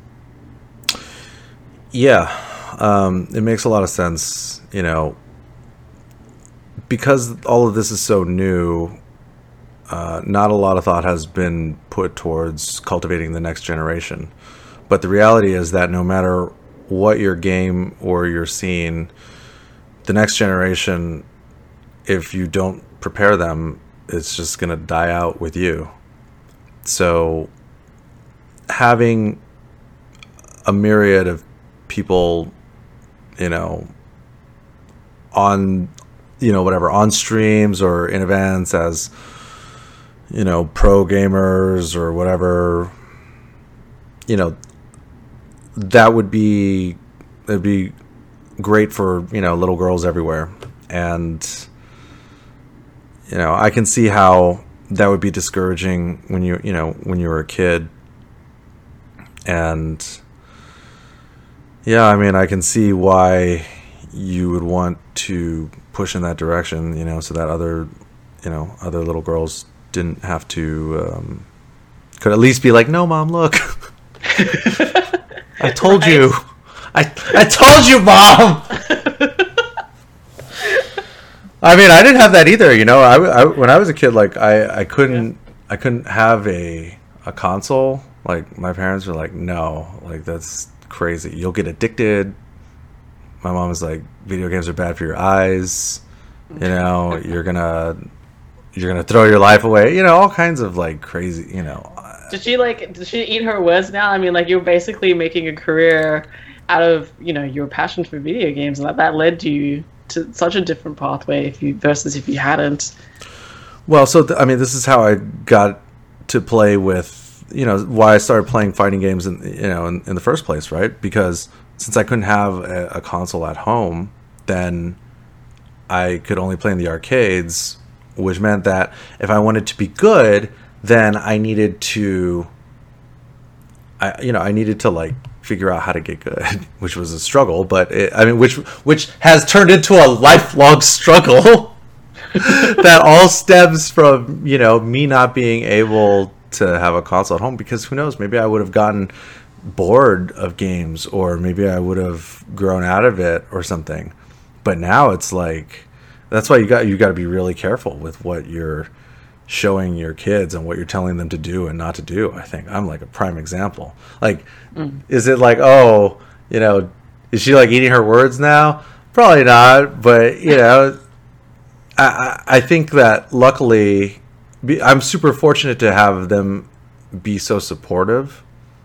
Yeah, it makes a lot of sense. Because all of this is so new. Not a lot of thought has been put towards cultivating the next generation. But the reality is that no matter what your game or your scene, the next generation, if you don't prepare them, it's just going to die out with you. So having a myriad of people, on, on streams or in events as, pro gamers or whatever, it'd be great for, little girls everywhere. And, I can see how that would be discouraging when when you were a kid. And yeah, I can see why you would want to push in that direction, so that other little girls didn't have to, could at least be like, no, mom, look, I told you, I told you, mom. I didn't have that either. I when I was a kid, like I couldn't have a console. Like my parents were like, no, like that's crazy. You'll get addicted. My mom was like, video games are bad for your eyes. You're gonna throw your life away. All kinds of like crazy. Did she eat her words now? You're basically making a career out of your passion for video games, and that led you to such a different pathway if you hadn't. Well, so this is how I got to play with. Why I started playing fighting games in the first place, right? Because since I couldn't have a console at home, then I could only play in the arcades, which meant that if I wanted to be good, then I needed to, like figure out how to get good, which was a struggle, but which has turned into a lifelong struggle that all stems from, me not being able to have a console at home, because who knows, maybe I would have gotten bored of games, or maybe I would have grown out of it or something. But now it's like, that's why you got to be really careful with what you're showing your kids and what you're telling them to do and not to do. I think I'm like a prime example. Like, is it like, oh, is she like eating her words now? Probably not, but I think that luckily I'm super fortunate to have them be so supportive,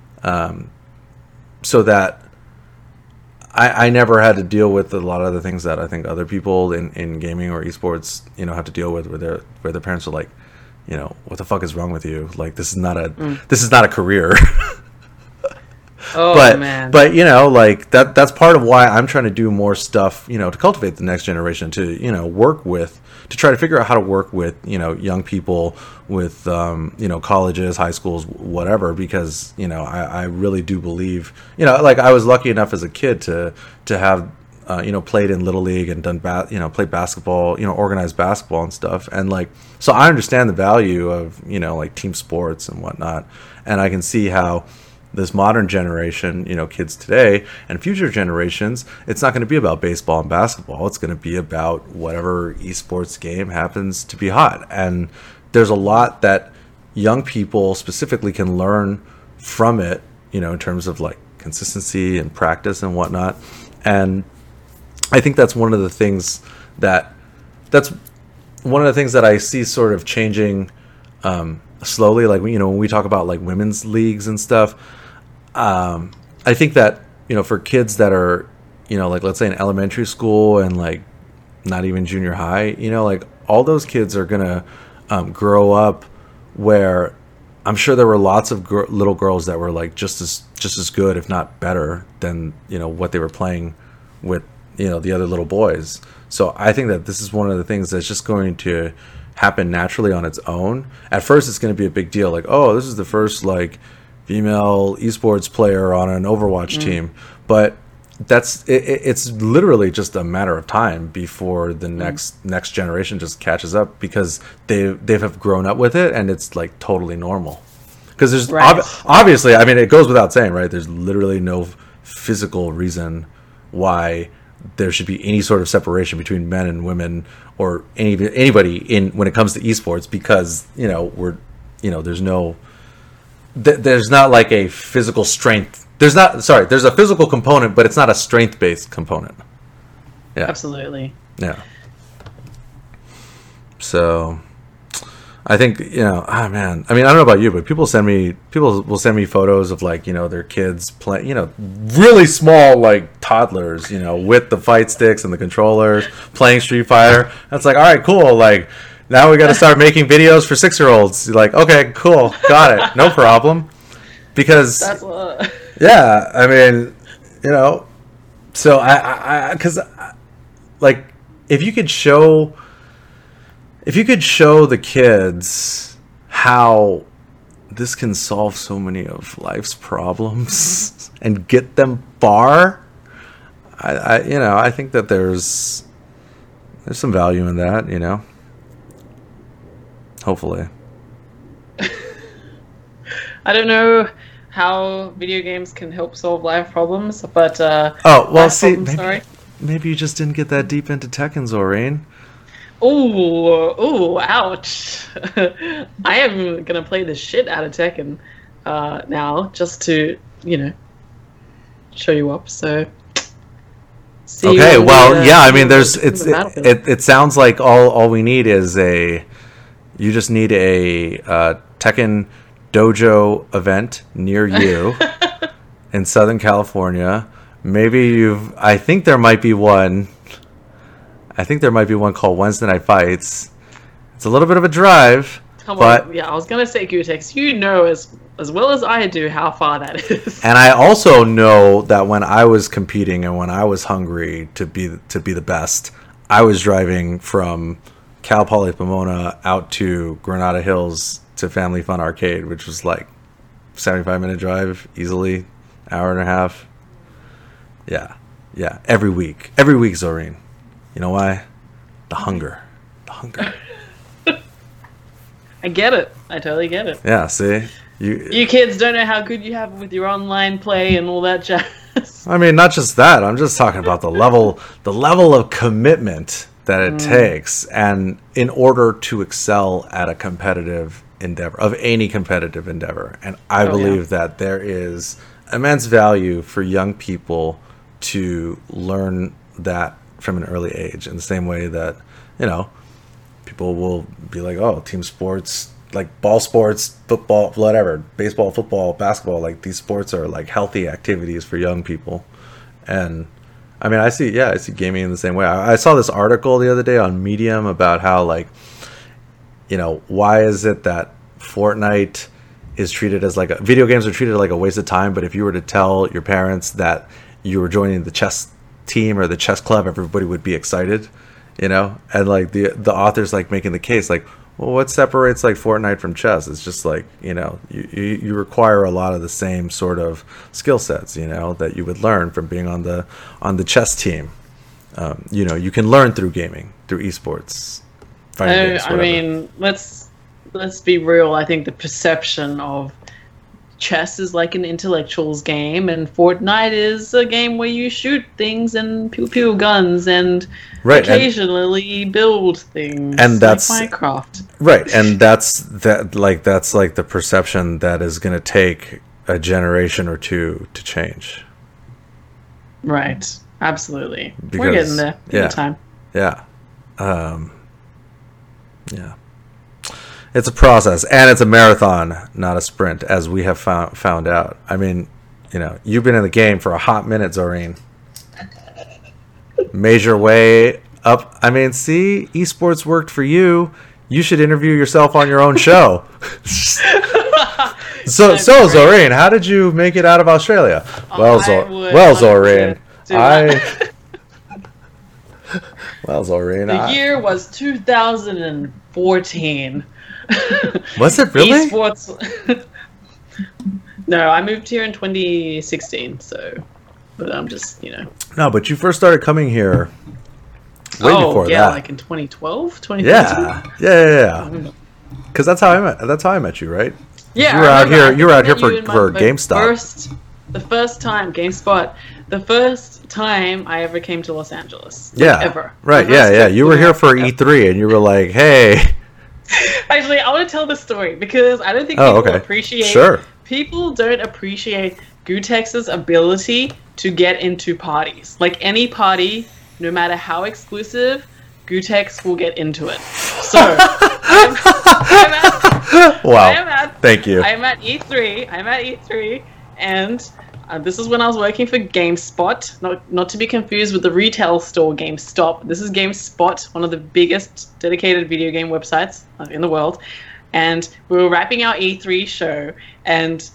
so that I never had to deal with a lot of the things that I think other people in gaming or esports, have to deal with, where their parents are like, what the fuck is wrong with you? Like, this is not a career. Oh man. But like that's part of why I'm trying to do more stuff, to cultivate the next generation, to work with, to try to figure out how to work with young people, with colleges, high schools, whatever, because I really do believe, like I was lucky enough as a kid to have played in Little League and done played basketball, organized basketball and stuff, and like, so I understand the value of like team sports and whatnot, and I can see how this modern generation, kids today and future generations, it's not going to be about baseball and basketball. It's going to be about whatever esports game happens to be hot. And there's a lot that young people specifically can learn from it, in terms of like consistency and practice and whatnot. And I think that's one of the things that I see sort of changing slowly. Like, when we talk about like women's leagues and stuff, I think that, for kids that are, like let's say in elementary school and like not even junior high, like all those kids are going to grow up where I'm sure there were lots of little girls that were like just as good, if not better than, what they were playing with, the other little boys. So I think that this is one of the things that's just going to happen naturally on its own. At first, it's going to be a big deal. Like, oh, this is the first like female esports player on an Overwatch team, but it's literally just a matter of time before the next generation just catches up, because they have grown up with it and it's like totally normal. Because there's obviously, I mean, it goes without saying, right? There's literally no physical reason why there should be any sort of separation between men and women or anybody when it comes to esports, because there's not like a physical strength. There's a physical component, but it's not a strength-based component. Yeah. Absolutely. Yeah. So I think, man, I mean, I don't know about you, but people will send me photos of like, their kids playing, really small, like toddlers, with the fight sticks and the controllers playing Street Fighter. That's like, all right, cool. Like, now we got to start making videos for 6-year-olds. You're like, okay, cool, got it, no problem. Because yeah, I mean, so because like if you could show the kids how this can solve so many of life's problems and get them far, I think that there's some value in that, hopefully. I don't know how video games can help solve life problems, but maybe you just didn't get that deep into Tekken, Zorine. Ooh, ouch. I am gonna play the shit out of Tekken now, just to, show you up, so okay, well, yeah, I mean, it sounds like all we need is you just need a Tekken dojo event near you in Southern California. Maybe I think there might be one called Wednesday Night Fights. It's a little bit of a drive. I was gonna say, Gootecks, as well as I do how far that is. And I also know that when I was competing and when I was hungry to be the best, I was driving from Cal Poly Pomona out to Granada Hills to Family Fun Arcade, which was like 75-minute drive easily, hour and a half. Yeah, every week, Zorine. You know why? The hunger. I get it. I totally get it. Yeah, see? You kids don't know how good you have with your online play and all that jazz. I mean, not just that. I'm just talking about the level of commitment that it takes, and in order to excel at a competitive endeavor, of any competitive endeavor. And I believe that there is immense value for young people to learn that from an early age, in the same way that, people will be like, oh, team sports, like ball sports, football, whatever, baseball, football, basketball, like these sports are like healthy activities for young people. And I mean, I see gaming in the same way. I saw this article the other day on Medium about how, like, why is it that Fortnite is treated as like video games are treated like a waste of time. But if you were to tell your parents that you were joining the chess team or the chess club, everybody would be excited, and like the author's like making the case like, well, what separates like Fortnite from chess? It's just like, you require a lot of the same sort of skill sets, that you would learn from being on the chess team. You can learn through gaming, through esports. I mean, let's be real. I think the perception of chess is like an intellectual's game, and Fortnite is a game where you shoot things and pew pew guns and occasionally build things. And that's like Minecraft, right? And that's like the perception that is going to take a generation or two to change. Right. Absolutely. We're getting there. Good time. Yeah. Yeah. It's a process, and it's a marathon, not a sprint, as we have found out. I mean, you've been in the game for a hot minute, Zorine. Major way up. I mean, see, esports worked for you. You should interview yourself on your own show. So Zorine, how did you make it out of Australia? Zorine. Zorine. The year was 2014. Was it really? Esports. No, I moved here in 2016, but I'm just, No, but you first started coming here way before that. Yeah, like in 2012, 2013? Yeah. Because that's how I met you, right? Yeah, you were out here for GameStop. The first time GameSpot. The first time I ever came to Los Angeles. Ever. Right. Yeah. You were here for E3, and you were like, "Hey." Actually, I want to tell this story because I don't think people appreciate. Sure. People don't appreciate Gootex's ability to get into parties. Like any party, no matter how exclusive, Gootex will get into it. So, Thank you. I'm at E3, and this is when I was working for GameSpot, not to be confused with the retail store GameStop. This is GameSpot, one of the biggest dedicated video game websites in the world. And we were wrapping our E3 show, and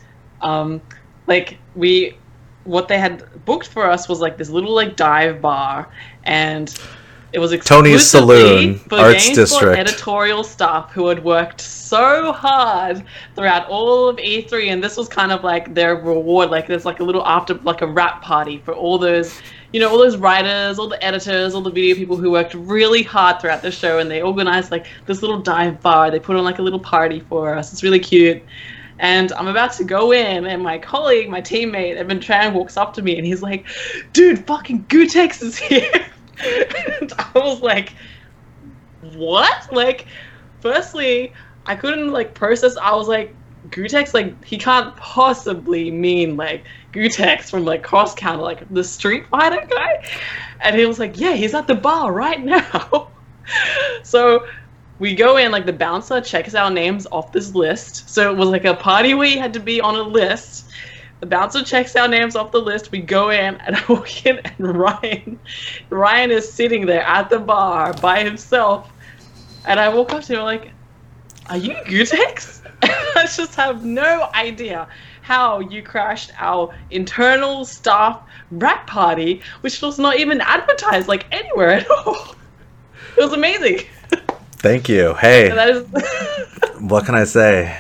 what they had booked for us was like this little like dive bar, and it was Tony's Saloon, for Arts GameSpot District editorial staff who had worked so hard throughout all of E3, and this was kind of like their reward. Like there's like a little a wrap party for all those, all those writers, all the editors, all the video people who worked really hard throughout the show, and they organized like this little dive bar. They put on like a little party for us. It's really cute. And I'm about to go in, and my colleague, my teammate, Evan Tran, walks up to me, and he's like, "Dude, fucking Gootex is here." And I was like, what? Like, firstly, I couldn't like process. I was like, Gootex, like he can't possibly mean like Gootex from like Cross Counter, like the Street Fighter guy. And he was like, yeah, he's at the bar right now. So we go in, like the bouncer checks our names off this list. So it was like a party where you had to be on a list. The bouncer checks our names off the list. We go in, and I walk in, and Ryan is sitting there at the bar by himself. And I walk up to him like, "Are you Gootex?" I just have no idea how you crashed our internal staff rap party, which was not even advertised like anywhere at all. It was amazing. Thank you. Hey, that is what can I say?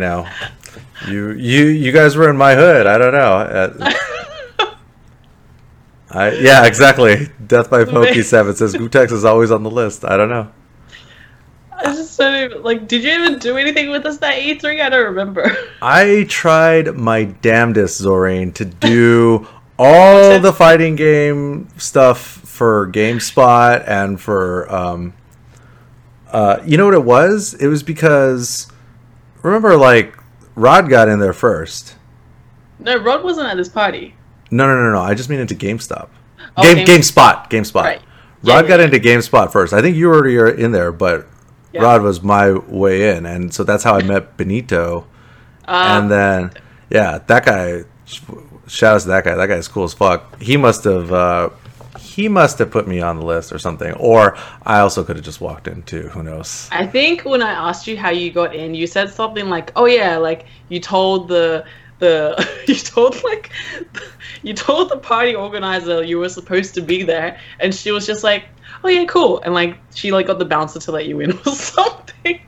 You guys were in my hood. I don't know. Yeah, exactly. Death by Poke7 says Gootex is always on the list. I don't know. I just don't even, like, did you even do anything with us that E3? I don't remember. I tried my damnedest, Zorine, to do all the fighting game stuff for GameSpot and for, you know what it was? It was because, remember, like, Rod got in there first. No, Rod wasn't at this party. No. I just mean into GameStop. Oh, GameSpot. Right. Rod got into GameSpot first. I think you were already in there, but Rod was my way in, and so that's how I met Benito. And then, that guy. Shout out to that guy. That guy's cool as fuck. He must have. he must have put me on the list or something. Or I also could have just walked in too. Who knows? I think when I asked you how you got in, you said something like, "Oh yeah, like you told the you told like you told the party organizer you were supposed to be there," and she was just like, "Oh yeah, cool," and like she like got the bouncer to let you in or something.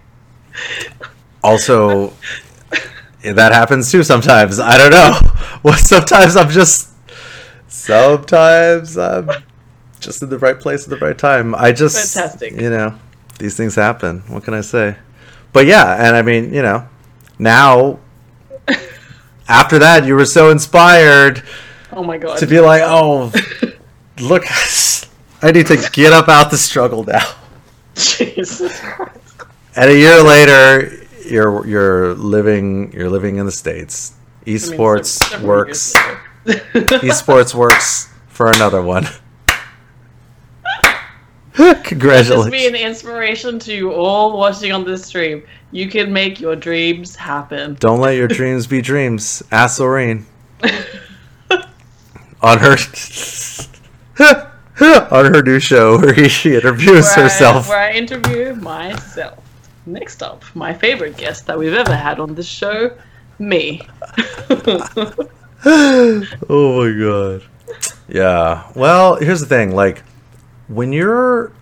Also, that happens too sometimes. I don't know. Well, sometimes I'm just in the right place at the right time. I just, Fantastic. These things happen. What can I say? But yeah, and I mean, now after that, you were so inspired. Oh my god. To be like, oh, look, I need to get up out the struggle now. Jesus Christ. And a year later, you're living in the States. Esports works. Esports works for another one. Congratulations. Just be an inspiration to you all watching on this stream. You can make your dreams happen. Don't let your dreams be dreams. Ask Lorraine. on her new show where she interviews herself. Where I interview myself. Next up, my favorite guest that we've ever had on this show, me. Oh my god. Yeah. Well, here's the thing. Like, when you're...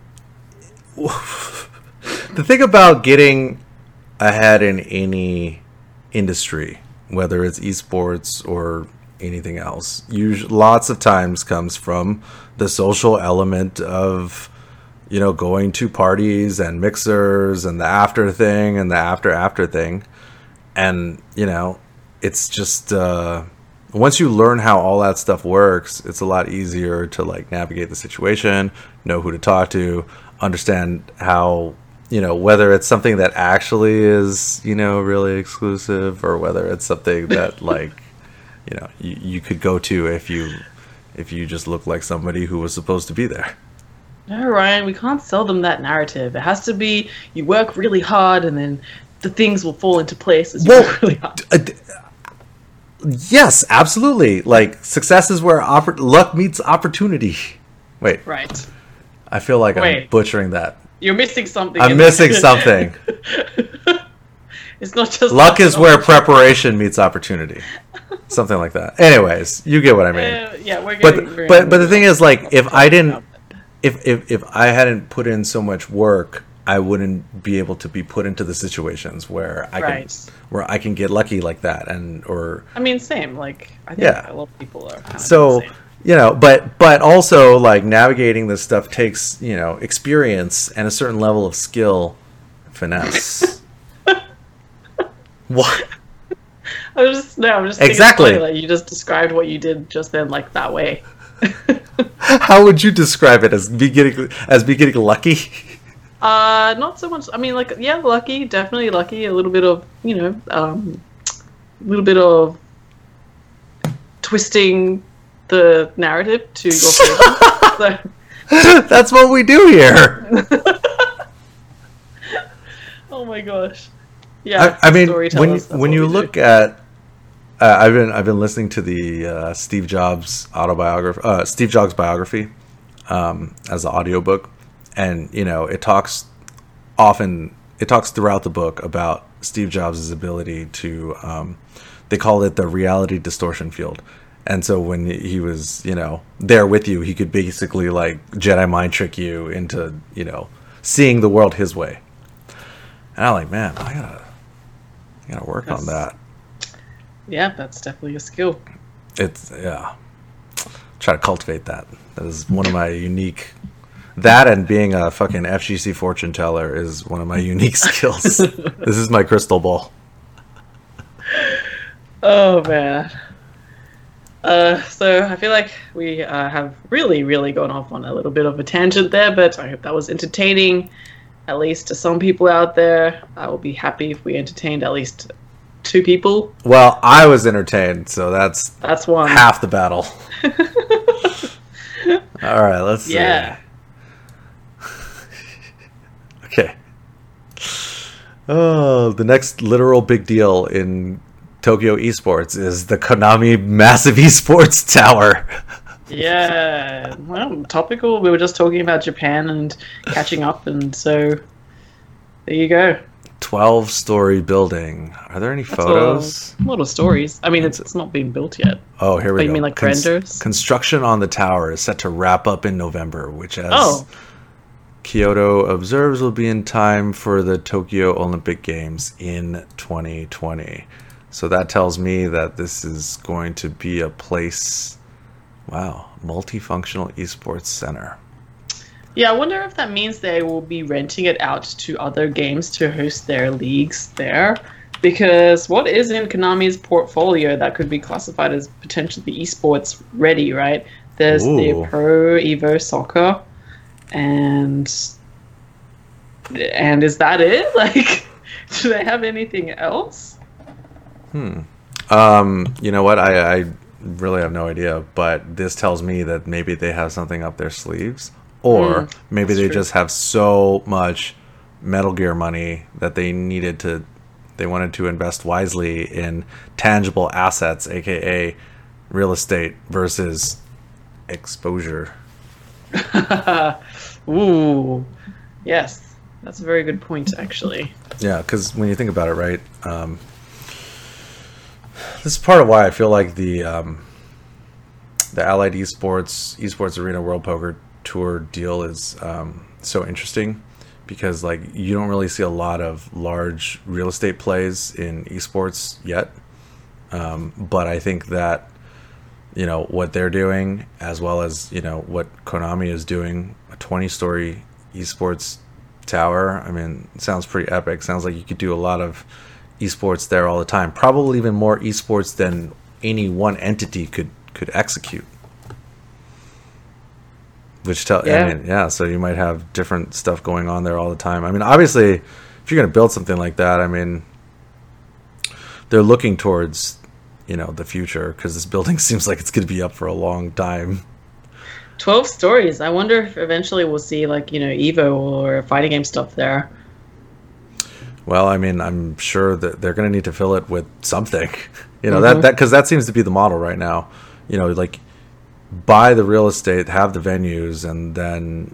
the thing about getting ahead in any industry, whether it's esports or anything else, lots of times comes from the social element of, going to parties and mixers and the after thing and the after thing. And, it's just... once you learn how all that stuff works, it's a lot easier to like navigate the situation, know who to talk to, understand how, whether it's something that actually is, really exclusive, or whether it's something that like, you could go to if you just look like somebody who was supposed to be there. No, Ryan, we can't sell them that narrative. It has to be you work really hard and then the things will fall into place as you work really hard. Yes, absolutely. Like, success is where luck meets opportunity. Wait. Right. I feel like I'm butchering that. You're missing something. I'm missing something. It's not just... Luck is where preparation meets opportunity. Something like that. Anyways, you get what I mean. Yeah, we're getting... But the thing is, like, if I hadn't put in so much work, I wouldn't be able to be put into the situations where I can get lucky like that, I mean, same. Like, I think a lot of people are kind of so, but also like navigating this stuff takes experience and a certain level of skill, finesse. What? I'm just exactly. Like you just described what you did just then, like that way. How would you describe it? As beginning lucky? Not so much. I mean, like, yeah, lucky, definitely lucky. A little bit of, twisting the narrative to your favor. So. That's what we do here. Oh my gosh. Yeah. I mean, when you look at, I've been listening to the Steve Jobs biography, as an audiobook. And, it talks throughout the book about Steve Jobs' ability to, they call it the reality distortion field. And so when he was, there with you, he could basically like Jedi mind trick you into, seeing the world his way. And I'm like, man, I gotta work on that. Yeah, that's definitely a skill. Try to cultivate that. That is one of my unique... That and being a fucking FGC fortune teller is one of my unique skills. This is my crystal ball. Oh, man. So I feel like we have really, really gone off on a little bit of a tangent there, but I hope that was entertaining, at least to some people out there. I will be happy if we entertained at least 2 people. Well, I was entertained, so that's one. Half the battle. All right, let's see. Yeah. Okay. Oh, the next literal big deal in Tokyo Esports is the Konami massive esports tower. Yeah, well, topical. We were just talking about Japan and catching up, and so there you go. 12-story building. Are there any That's a photos? lot of stories. I mean, it's not been built yet. Oh, here we But you go. mean like renders? Construction on the tower is set to wrap up in November, which, as Oh, Kyoto observes, will be in time for the Tokyo Olympic Games in 2020. So that tells me that this is going to be a place. Wow, multifunctional esports center. yeah. I wonder if that means they will be renting it out to other games to host their leagues there. Because what is in Konami's portfolio that could be classified as potentially esports ready, right? There's the Ooh. Pro Evo Soccer, and is that it? Like, do they have anything else? You know what? I really have no idea, but this tells me that maybe they have something up their sleeves, or maybe that's they true. just have so much Metal Gear money that they wanted to invest wisely in tangible assets, aka real estate versus exposure. Ooh, yes, that's a very good point, actually. Yeah, because when you think about it, right, this is part of why I feel like the Allied Esports Arena World Poker Tour deal is so interesting, because like you don't really see a lot of large real estate plays in esports yet, but I think that what they're doing, as well as what Konami is doing, a 20-story esports tower. I mean, it sounds pretty epic. Sounds like you could do a lot of esports there all the time. Probably even more esports than any one entity could execute. Yeah. I mean, yeah. So you might have different stuff going on there all the time. I mean, obviously, if you're going to build something like that, I mean, they're looking towards the future, because this building seems like it's going to be up for a long time. 12 stories. I wonder if eventually we'll see, like, Evo or fighting game stuff there. Well, I mean, I'm sure that they're going to need to fill it with something, that because that seems to be the model right now. Like, buy the real estate, have the venues, and then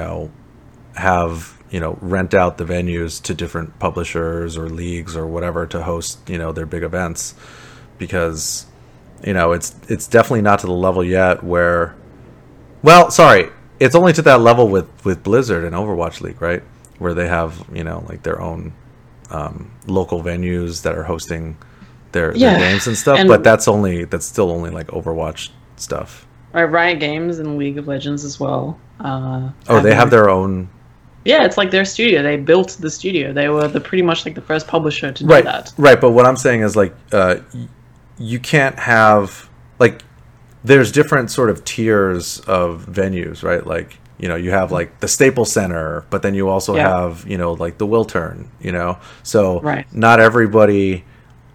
have rent out the venues to different publishers or leagues or whatever to host their big events, because it's definitely not to the level yet where, well, sorry, it's only to that level with Blizzard and Overwatch League, right, where they have like their own local venues that are hosting their games and stuff. But that's still only like Overwatch stuff. Right, Riot Games and League of Legends as well. They have their own. Yeah, it's like their studio. They built the studio. They were pretty much like the first publisher to do that. Right, but what I'm saying is, like, you can't have, like, there's different sort of tiers of venues, right? Like, you have like the Staples Center, but then you also have like the Wiltern. So Right. not everybody,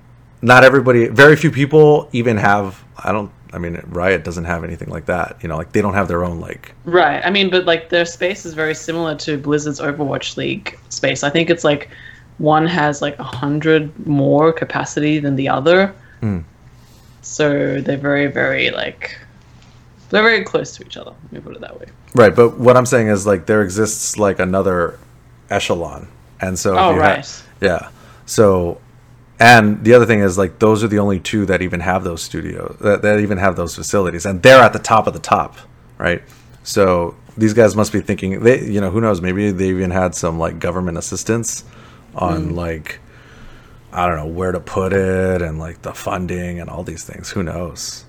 very few people even have. I mean, Riot doesn't have anything like that. Like they don't have their own like. Right. I mean, but like their space is very similar to Blizzard's Overwatch League space. I think it's like one has like 100 more capacity than the other. So they're very, very they're very close to each other. Let me put it that way. Right, but what I'm saying is, like, there exists like another echelon, and so yeah. So, and the other thing is, like, those are the only two that even have those studios, that even have those facilities, and they're at the top of the top, right? So these guys must be thinking, they, who knows? Maybe they even had some like government assistance on like, I don't know, where to put it, and like the funding and all these things. Who knows?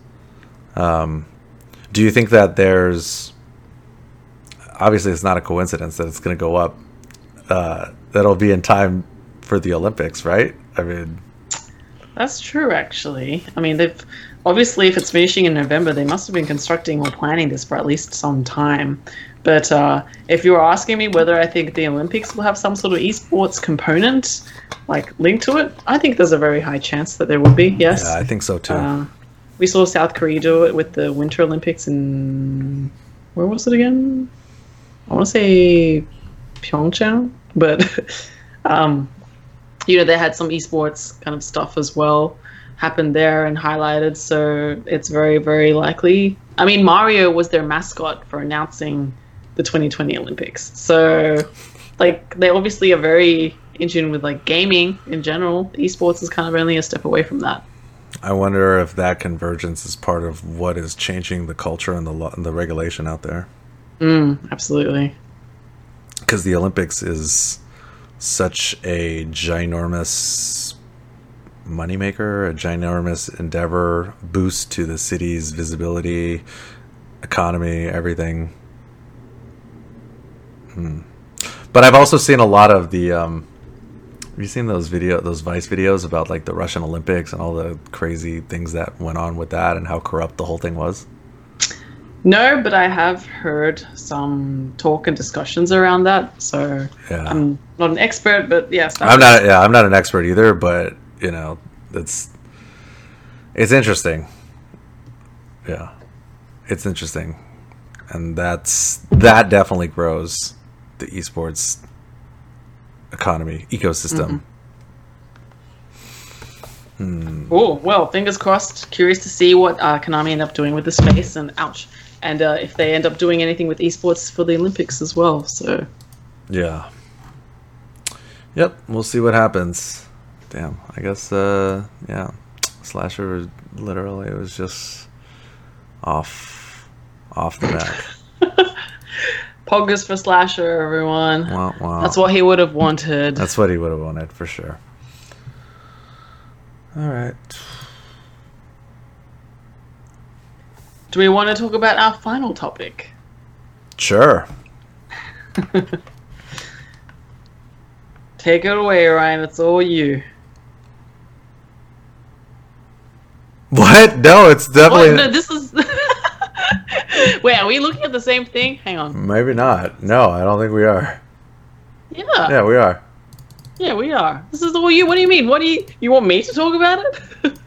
Do you think that there's, obviously it's not a coincidence that it's going to go up, that'll be in time for the Olympics, right? I mean, That's true, actually. I mean, they've obviously, if it's finishing in November, they must have been constructing or planning this for at least some time. But if you were asking me whether I think the Olympics will have some sort of esports component, like linked to it, I think there's a very high chance that there would be. Yes. yeah, I think so too. We saw South Korea do it with the Winter Olympics in, where was it again? I want to say Pyeongchang, but they had some esports kind of stuff as well happen there and highlighted. So it's very, very likely I mean, Mario was their mascot for announcing the 2020 Olympics. So, like, they obviously are very in tune with, like, gaming in general. Esports is kind of only a step away from that. I wonder if that convergence is part of what is changing the culture and the regulation out there. Absolutely. Because the Olympics is such a ginormous moneymaker, a ginormous endeavor, boost to the city's visibility, economy, everything. But I've also seen a lot of the have you seen those Vice videos about like the Russian Olympics and all the crazy things that went on with that and how corrupt the whole thing was? No, but I have heard some talk and discussions around that. So Yeah. I'm not an expert, but yes. I'm not an expert either, but you know, it's interesting. Yeah. It's interesting. And that definitely grows the esports economy ecosystem. Oh, well, fingers crossed. Curious to see what Konami end up doing with the space, and if they end up doing anything with esports for the Olympics as well. So Yeah. Yep, we'll see what happens. Damn, I guess yeah. Slasher was literally, it was just off the map. Poggers for Slasher, everyone. Wow. That's what he would have wanted. That's what he would have wanted for sure. All right. Do we want to talk about our final topic? Sure. Take it away, Ryan. It's all you. What? No, it's definitely... No, this is... Wait, are we looking at the same thing? Hang on. Maybe not. No, I don't think we are. Yeah. Yeah, we are. Yeah, we are. This is all you. What do you mean? You want me to talk about it?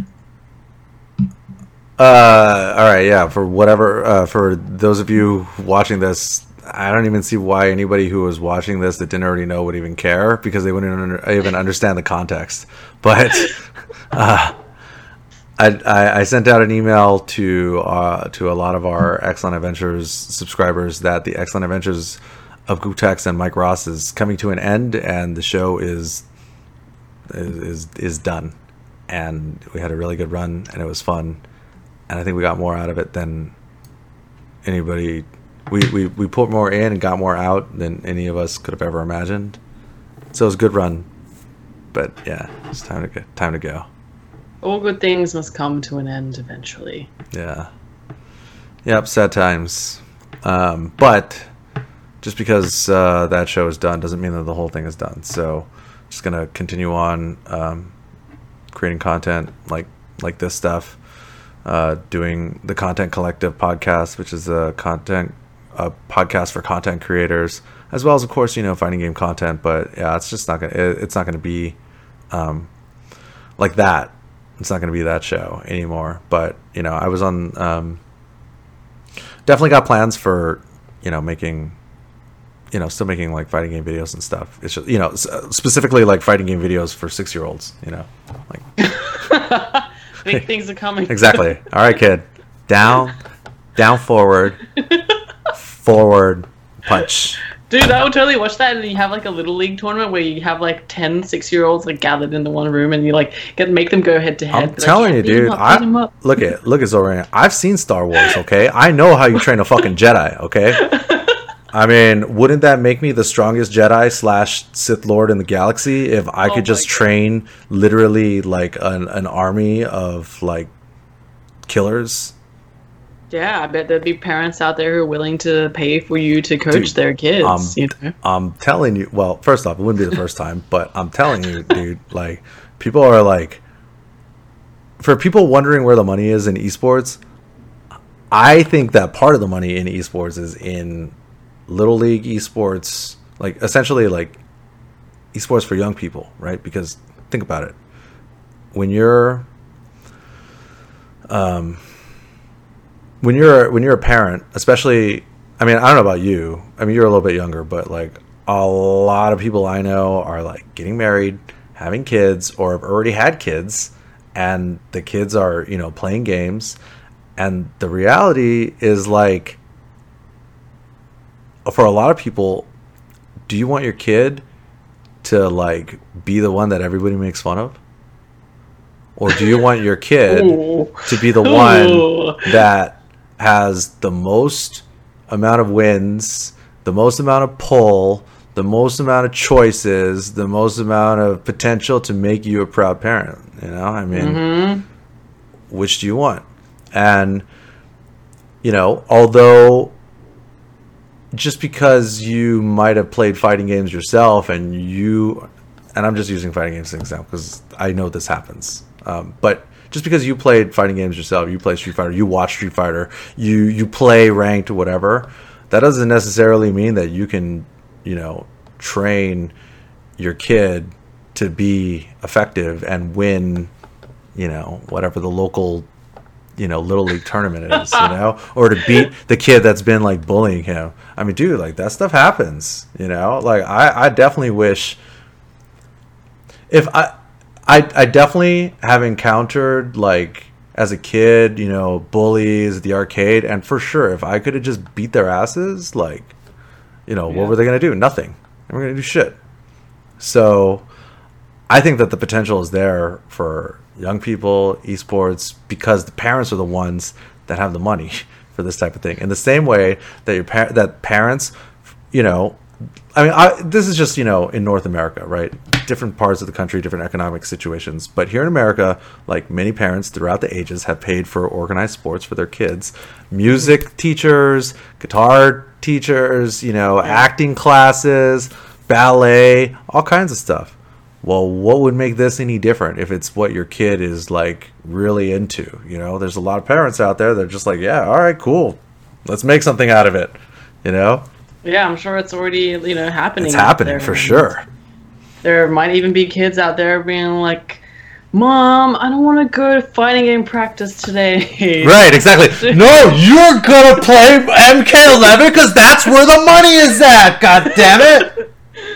All right, yeah, for whatever, for those of you watching this, I don't even see why anybody who was watching this that didn't already know would even care, because they wouldn't even understand the context. But I sent out an email to a lot of our Excellent Adventures subscribers that the Excellent Adventures of Gootecks and Mike Ross is coming to an end, and the show is done. And we had a really good run, and it was fun, and I think we got more out of it than anybody. We put more in and got more out than any of us could have ever imagined. So it was a good run, but yeah, it's time to go. All good things must come to an end eventually. Yeah. Yep, sad times. But just because that show is done doesn't mean that the whole thing is done. So just going to continue on creating content like this stuff, doing the Content Collective podcast, which is a podcast for content creators, as well as, of course, fighting game content. But yeah, it's just not going to be like that. It's not going to be that show anymore. But I was on definitely got plans for making still making like fighting game videos and stuff. It's just specifically like fighting game videos for 6-year-olds. Like big things are coming. Exactly. All right, kid. Down, forward, punch. Dude, I would totally watch that, and you have like a little league tournament where you have like 10 6-year-olds like gathered into one room, and you like make them go head to head. I'm telling you, dude. Look at Zoran. I've seen Star Wars. Okay, I know how you train a fucking Jedi. Okay, I mean, wouldn't that make me the strongest Jedi / Sith Lord in the galaxy if I could just train literally like an army of like killers? Yeah, I bet there'd be parents out there who are willing to pay for you to coach their kids. I'm telling you. Well, first off, it wouldn't be the first time, but I'm telling you, dude. Like, people are like, for people wondering where the money is in esports, I think that part of the money in esports is in Little League esports, like essentially like esports for young people, right? Because think about it, when you're a parent, especially, I mean, I don't know about you. I mean, you're a little bit younger, but like a lot of people I know are like getting married, having kids, or have already had kids, and the kids are, playing games, And the reality is, like, for a lot of people, do you want your kid to, like, be the one that everybody makes fun of? Or do you want your kid to be the one that has the most amount of wins, the most amount of pull, the most amount of choices, the most amount of potential to make you a proud parent? You know, I mean, which do you want? And, you know, although just because you might have played fighting games yourself and I'm just using fighting games as an example because I know this happens. But just because you played fighting games yourself, you play Street Fighter, you watch Street Fighter, you play ranked or whatever, that doesn't necessarily mean that you can, you know, train your kid to be effective and win, you know, whatever the local, you know, little league tournament is, you know, or to beat the kid that's been like bullying him. I mean, dude, like that stuff happens, you know. Like I definitely wish if I definitely have encountered, like, as a kid, you know, bullies at the arcade, and for sure, if I could have just beat their asses, like, you know, what were they going to do? Nothing. They were going to do shit. So I think that the potential is there for young people, esports, because the parents are the ones that have the money for this type of thing. In the same way that that parents, you know, I mean, this is just, you know, in North America, right? Different parts of the country, different economic situations. But here in America, like many parents throughout the ages have paid for organized sports for their kids. Music teachers, guitar teachers, you know, acting classes, ballet, all kinds of stuff. Well, what would make this any different if it's what your kid is, like, really into? You know, there's a lot of parents out there that are just like, yeah, all right, cool. Let's make something out of it, you know? Yeah, I'm sure it's already, you know, happening. It's happening for sure. There might even be kids out there being like, Mom, I don't want to go to fighting game practice today. Right, exactly. No, you're going to play MK11 because that's where the money is at, god damn it.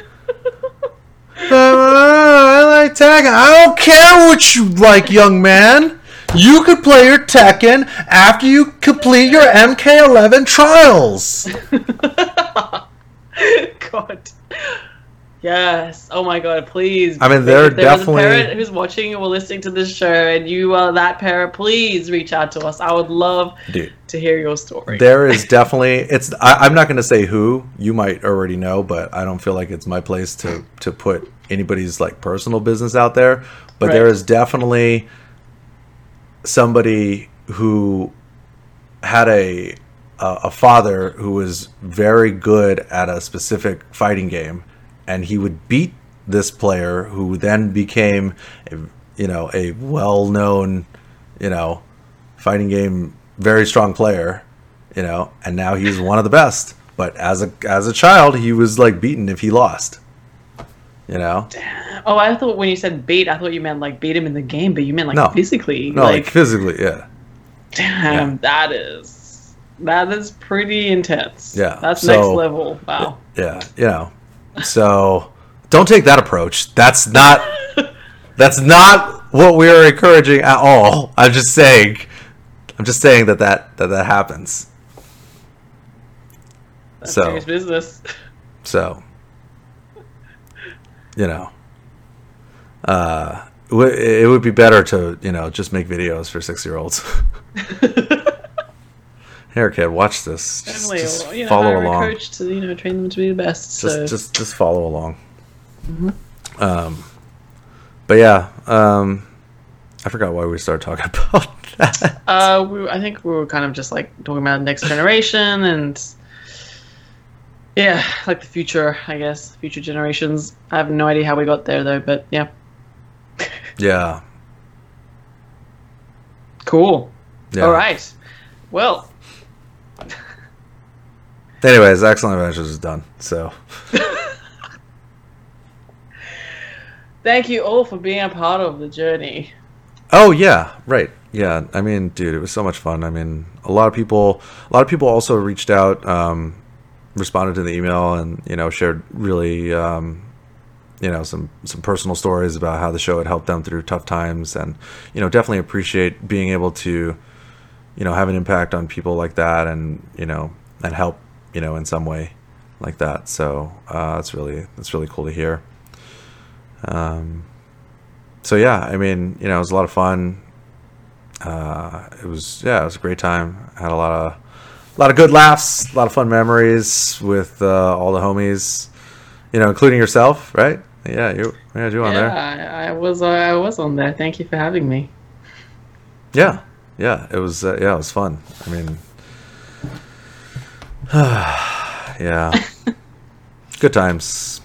I like Tekken. I don't care what you like, young man. You could play your Tekken after you complete your MK11 trials. God. Yes. Oh my God. Please. I mean, they're if there's definitely. a parent who's watching or listening to this show, and you are that parent, please reach out to us. I would love to hear your story. There is definitely. I'm not going to say who. You might already know, but I don't feel like it's my place to put anybody's, like, personal business out there. But there is definitely somebody who had a father who was very good at a specific fighting game, and he would beat this player who then became a well-known, you know, fighting game very strong player, you know, and now he's one of the best. But as a child, he was, like, beaten if he lost, you know. Oh, I thought when you said beat, I thought you meant, like, beat him in the game, but you meant, like, physically. No, like physically, yeah. Damn, yeah. That is pretty intense. Yeah. That's next level. Wow. Yeah, you know. So don't take that approach. That's not what we're encouraging at all. I'm just saying that happens. That's serious business. So, you know, it would be better to, you know, just make videos for 6-year-olds. Here, kid, watch this. Just follow along. Hire a coach to, you know, train them to be the best. Just follow along. Mm-hmm. But yeah, I forgot why we started talking about that. I think we were kind of just, like, talking about next generation and, yeah, like the future, I guess, future generations. I have no idea how we got there though, but yeah. Yeah. Cool. Yeah. All right. Well. Anyways, Excellent Adventures is done. So. Thank you all for being a part of the journey. Oh yeah, right. Yeah, I mean, dude, it was so much fun. I mean, a lot of people also reached out, responded to the email, and, you know, shared really, you know, some personal stories about how the show had helped them through tough times, and, you know, definitely appreciate being able to, have an impact on people like that, and and help in some way like that. So that's really cool to hear. So yeah, I mean, it was a lot of fun. It was a great time. I had a lot of good laughs, a lot of fun memories with all the homies, including yourself, right? Yeah, you on there. I was on there. Thank you for having me. Yeah, it was it was fun. I mean, yeah, good times.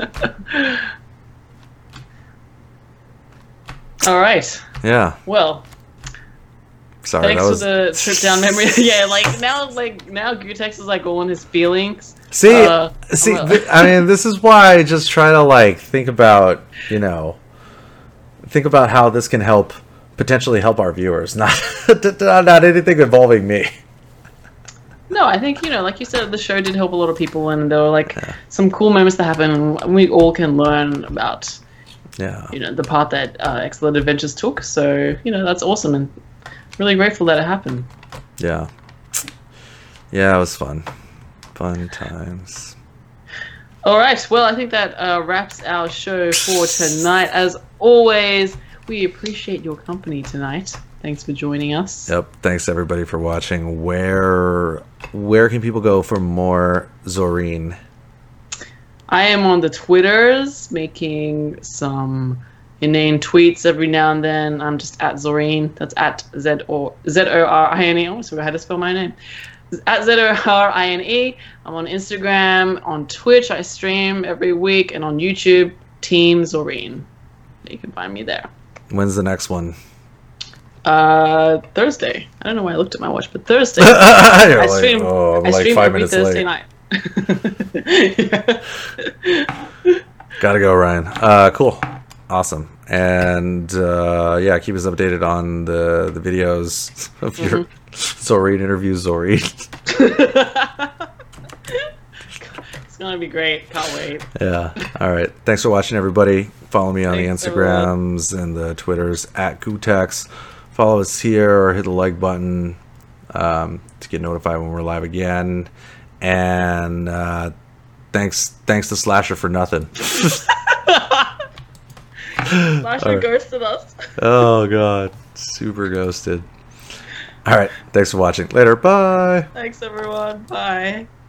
All right. Yeah. Well, sorry. Thanks for the trip down memory. Yeah, now Gutex is like all in his feelings. See, I mean, this is why I just try to think about how this can potentially help our viewers, not anything involving me. No, I think like you said, the show did help a lot of people, and there were some cool moments that happen, and we all can learn about the part that Excellent Adventures took. So that's awesome, and really grateful that it happened. Yeah, it was fun times. All right, well, I think that wraps our show for tonight. As always, we appreciate your company tonight. Thanks for joining us. Yep, thanks everybody for watching. Where can people go for more Zorine? I am on the Twitters making some inane tweets every now and then. I'm just at Zorine. That's at Zorine. I almost forgot how to spell my name. It's at Zorine. I'm on Instagram, on Twitch. I stream every week, and on YouTube, Team Zorine. You can find me there. When's the next one? Thursday. I don't know why I looked at my watch, but Thursday. I stream. I'm like 5 minutes Thursday late. night. Gotta go, Ryan. Cool, awesome, and keep us updated on the videos of your Zorine interviews. Zorine. It's gonna be great. Can't wait. Yeah. All right. Thanks for watching, everybody. Follow me on Thanks, the Instagrams and the Twitters at Gutex. Follow us here or hit the like button to get notified when we're live again. And thanks to Slasher for nothing. Slasher ghosted us. Oh god, super ghosted. All right, thanks for watching. Later, bye. Thanks everyone. Bye.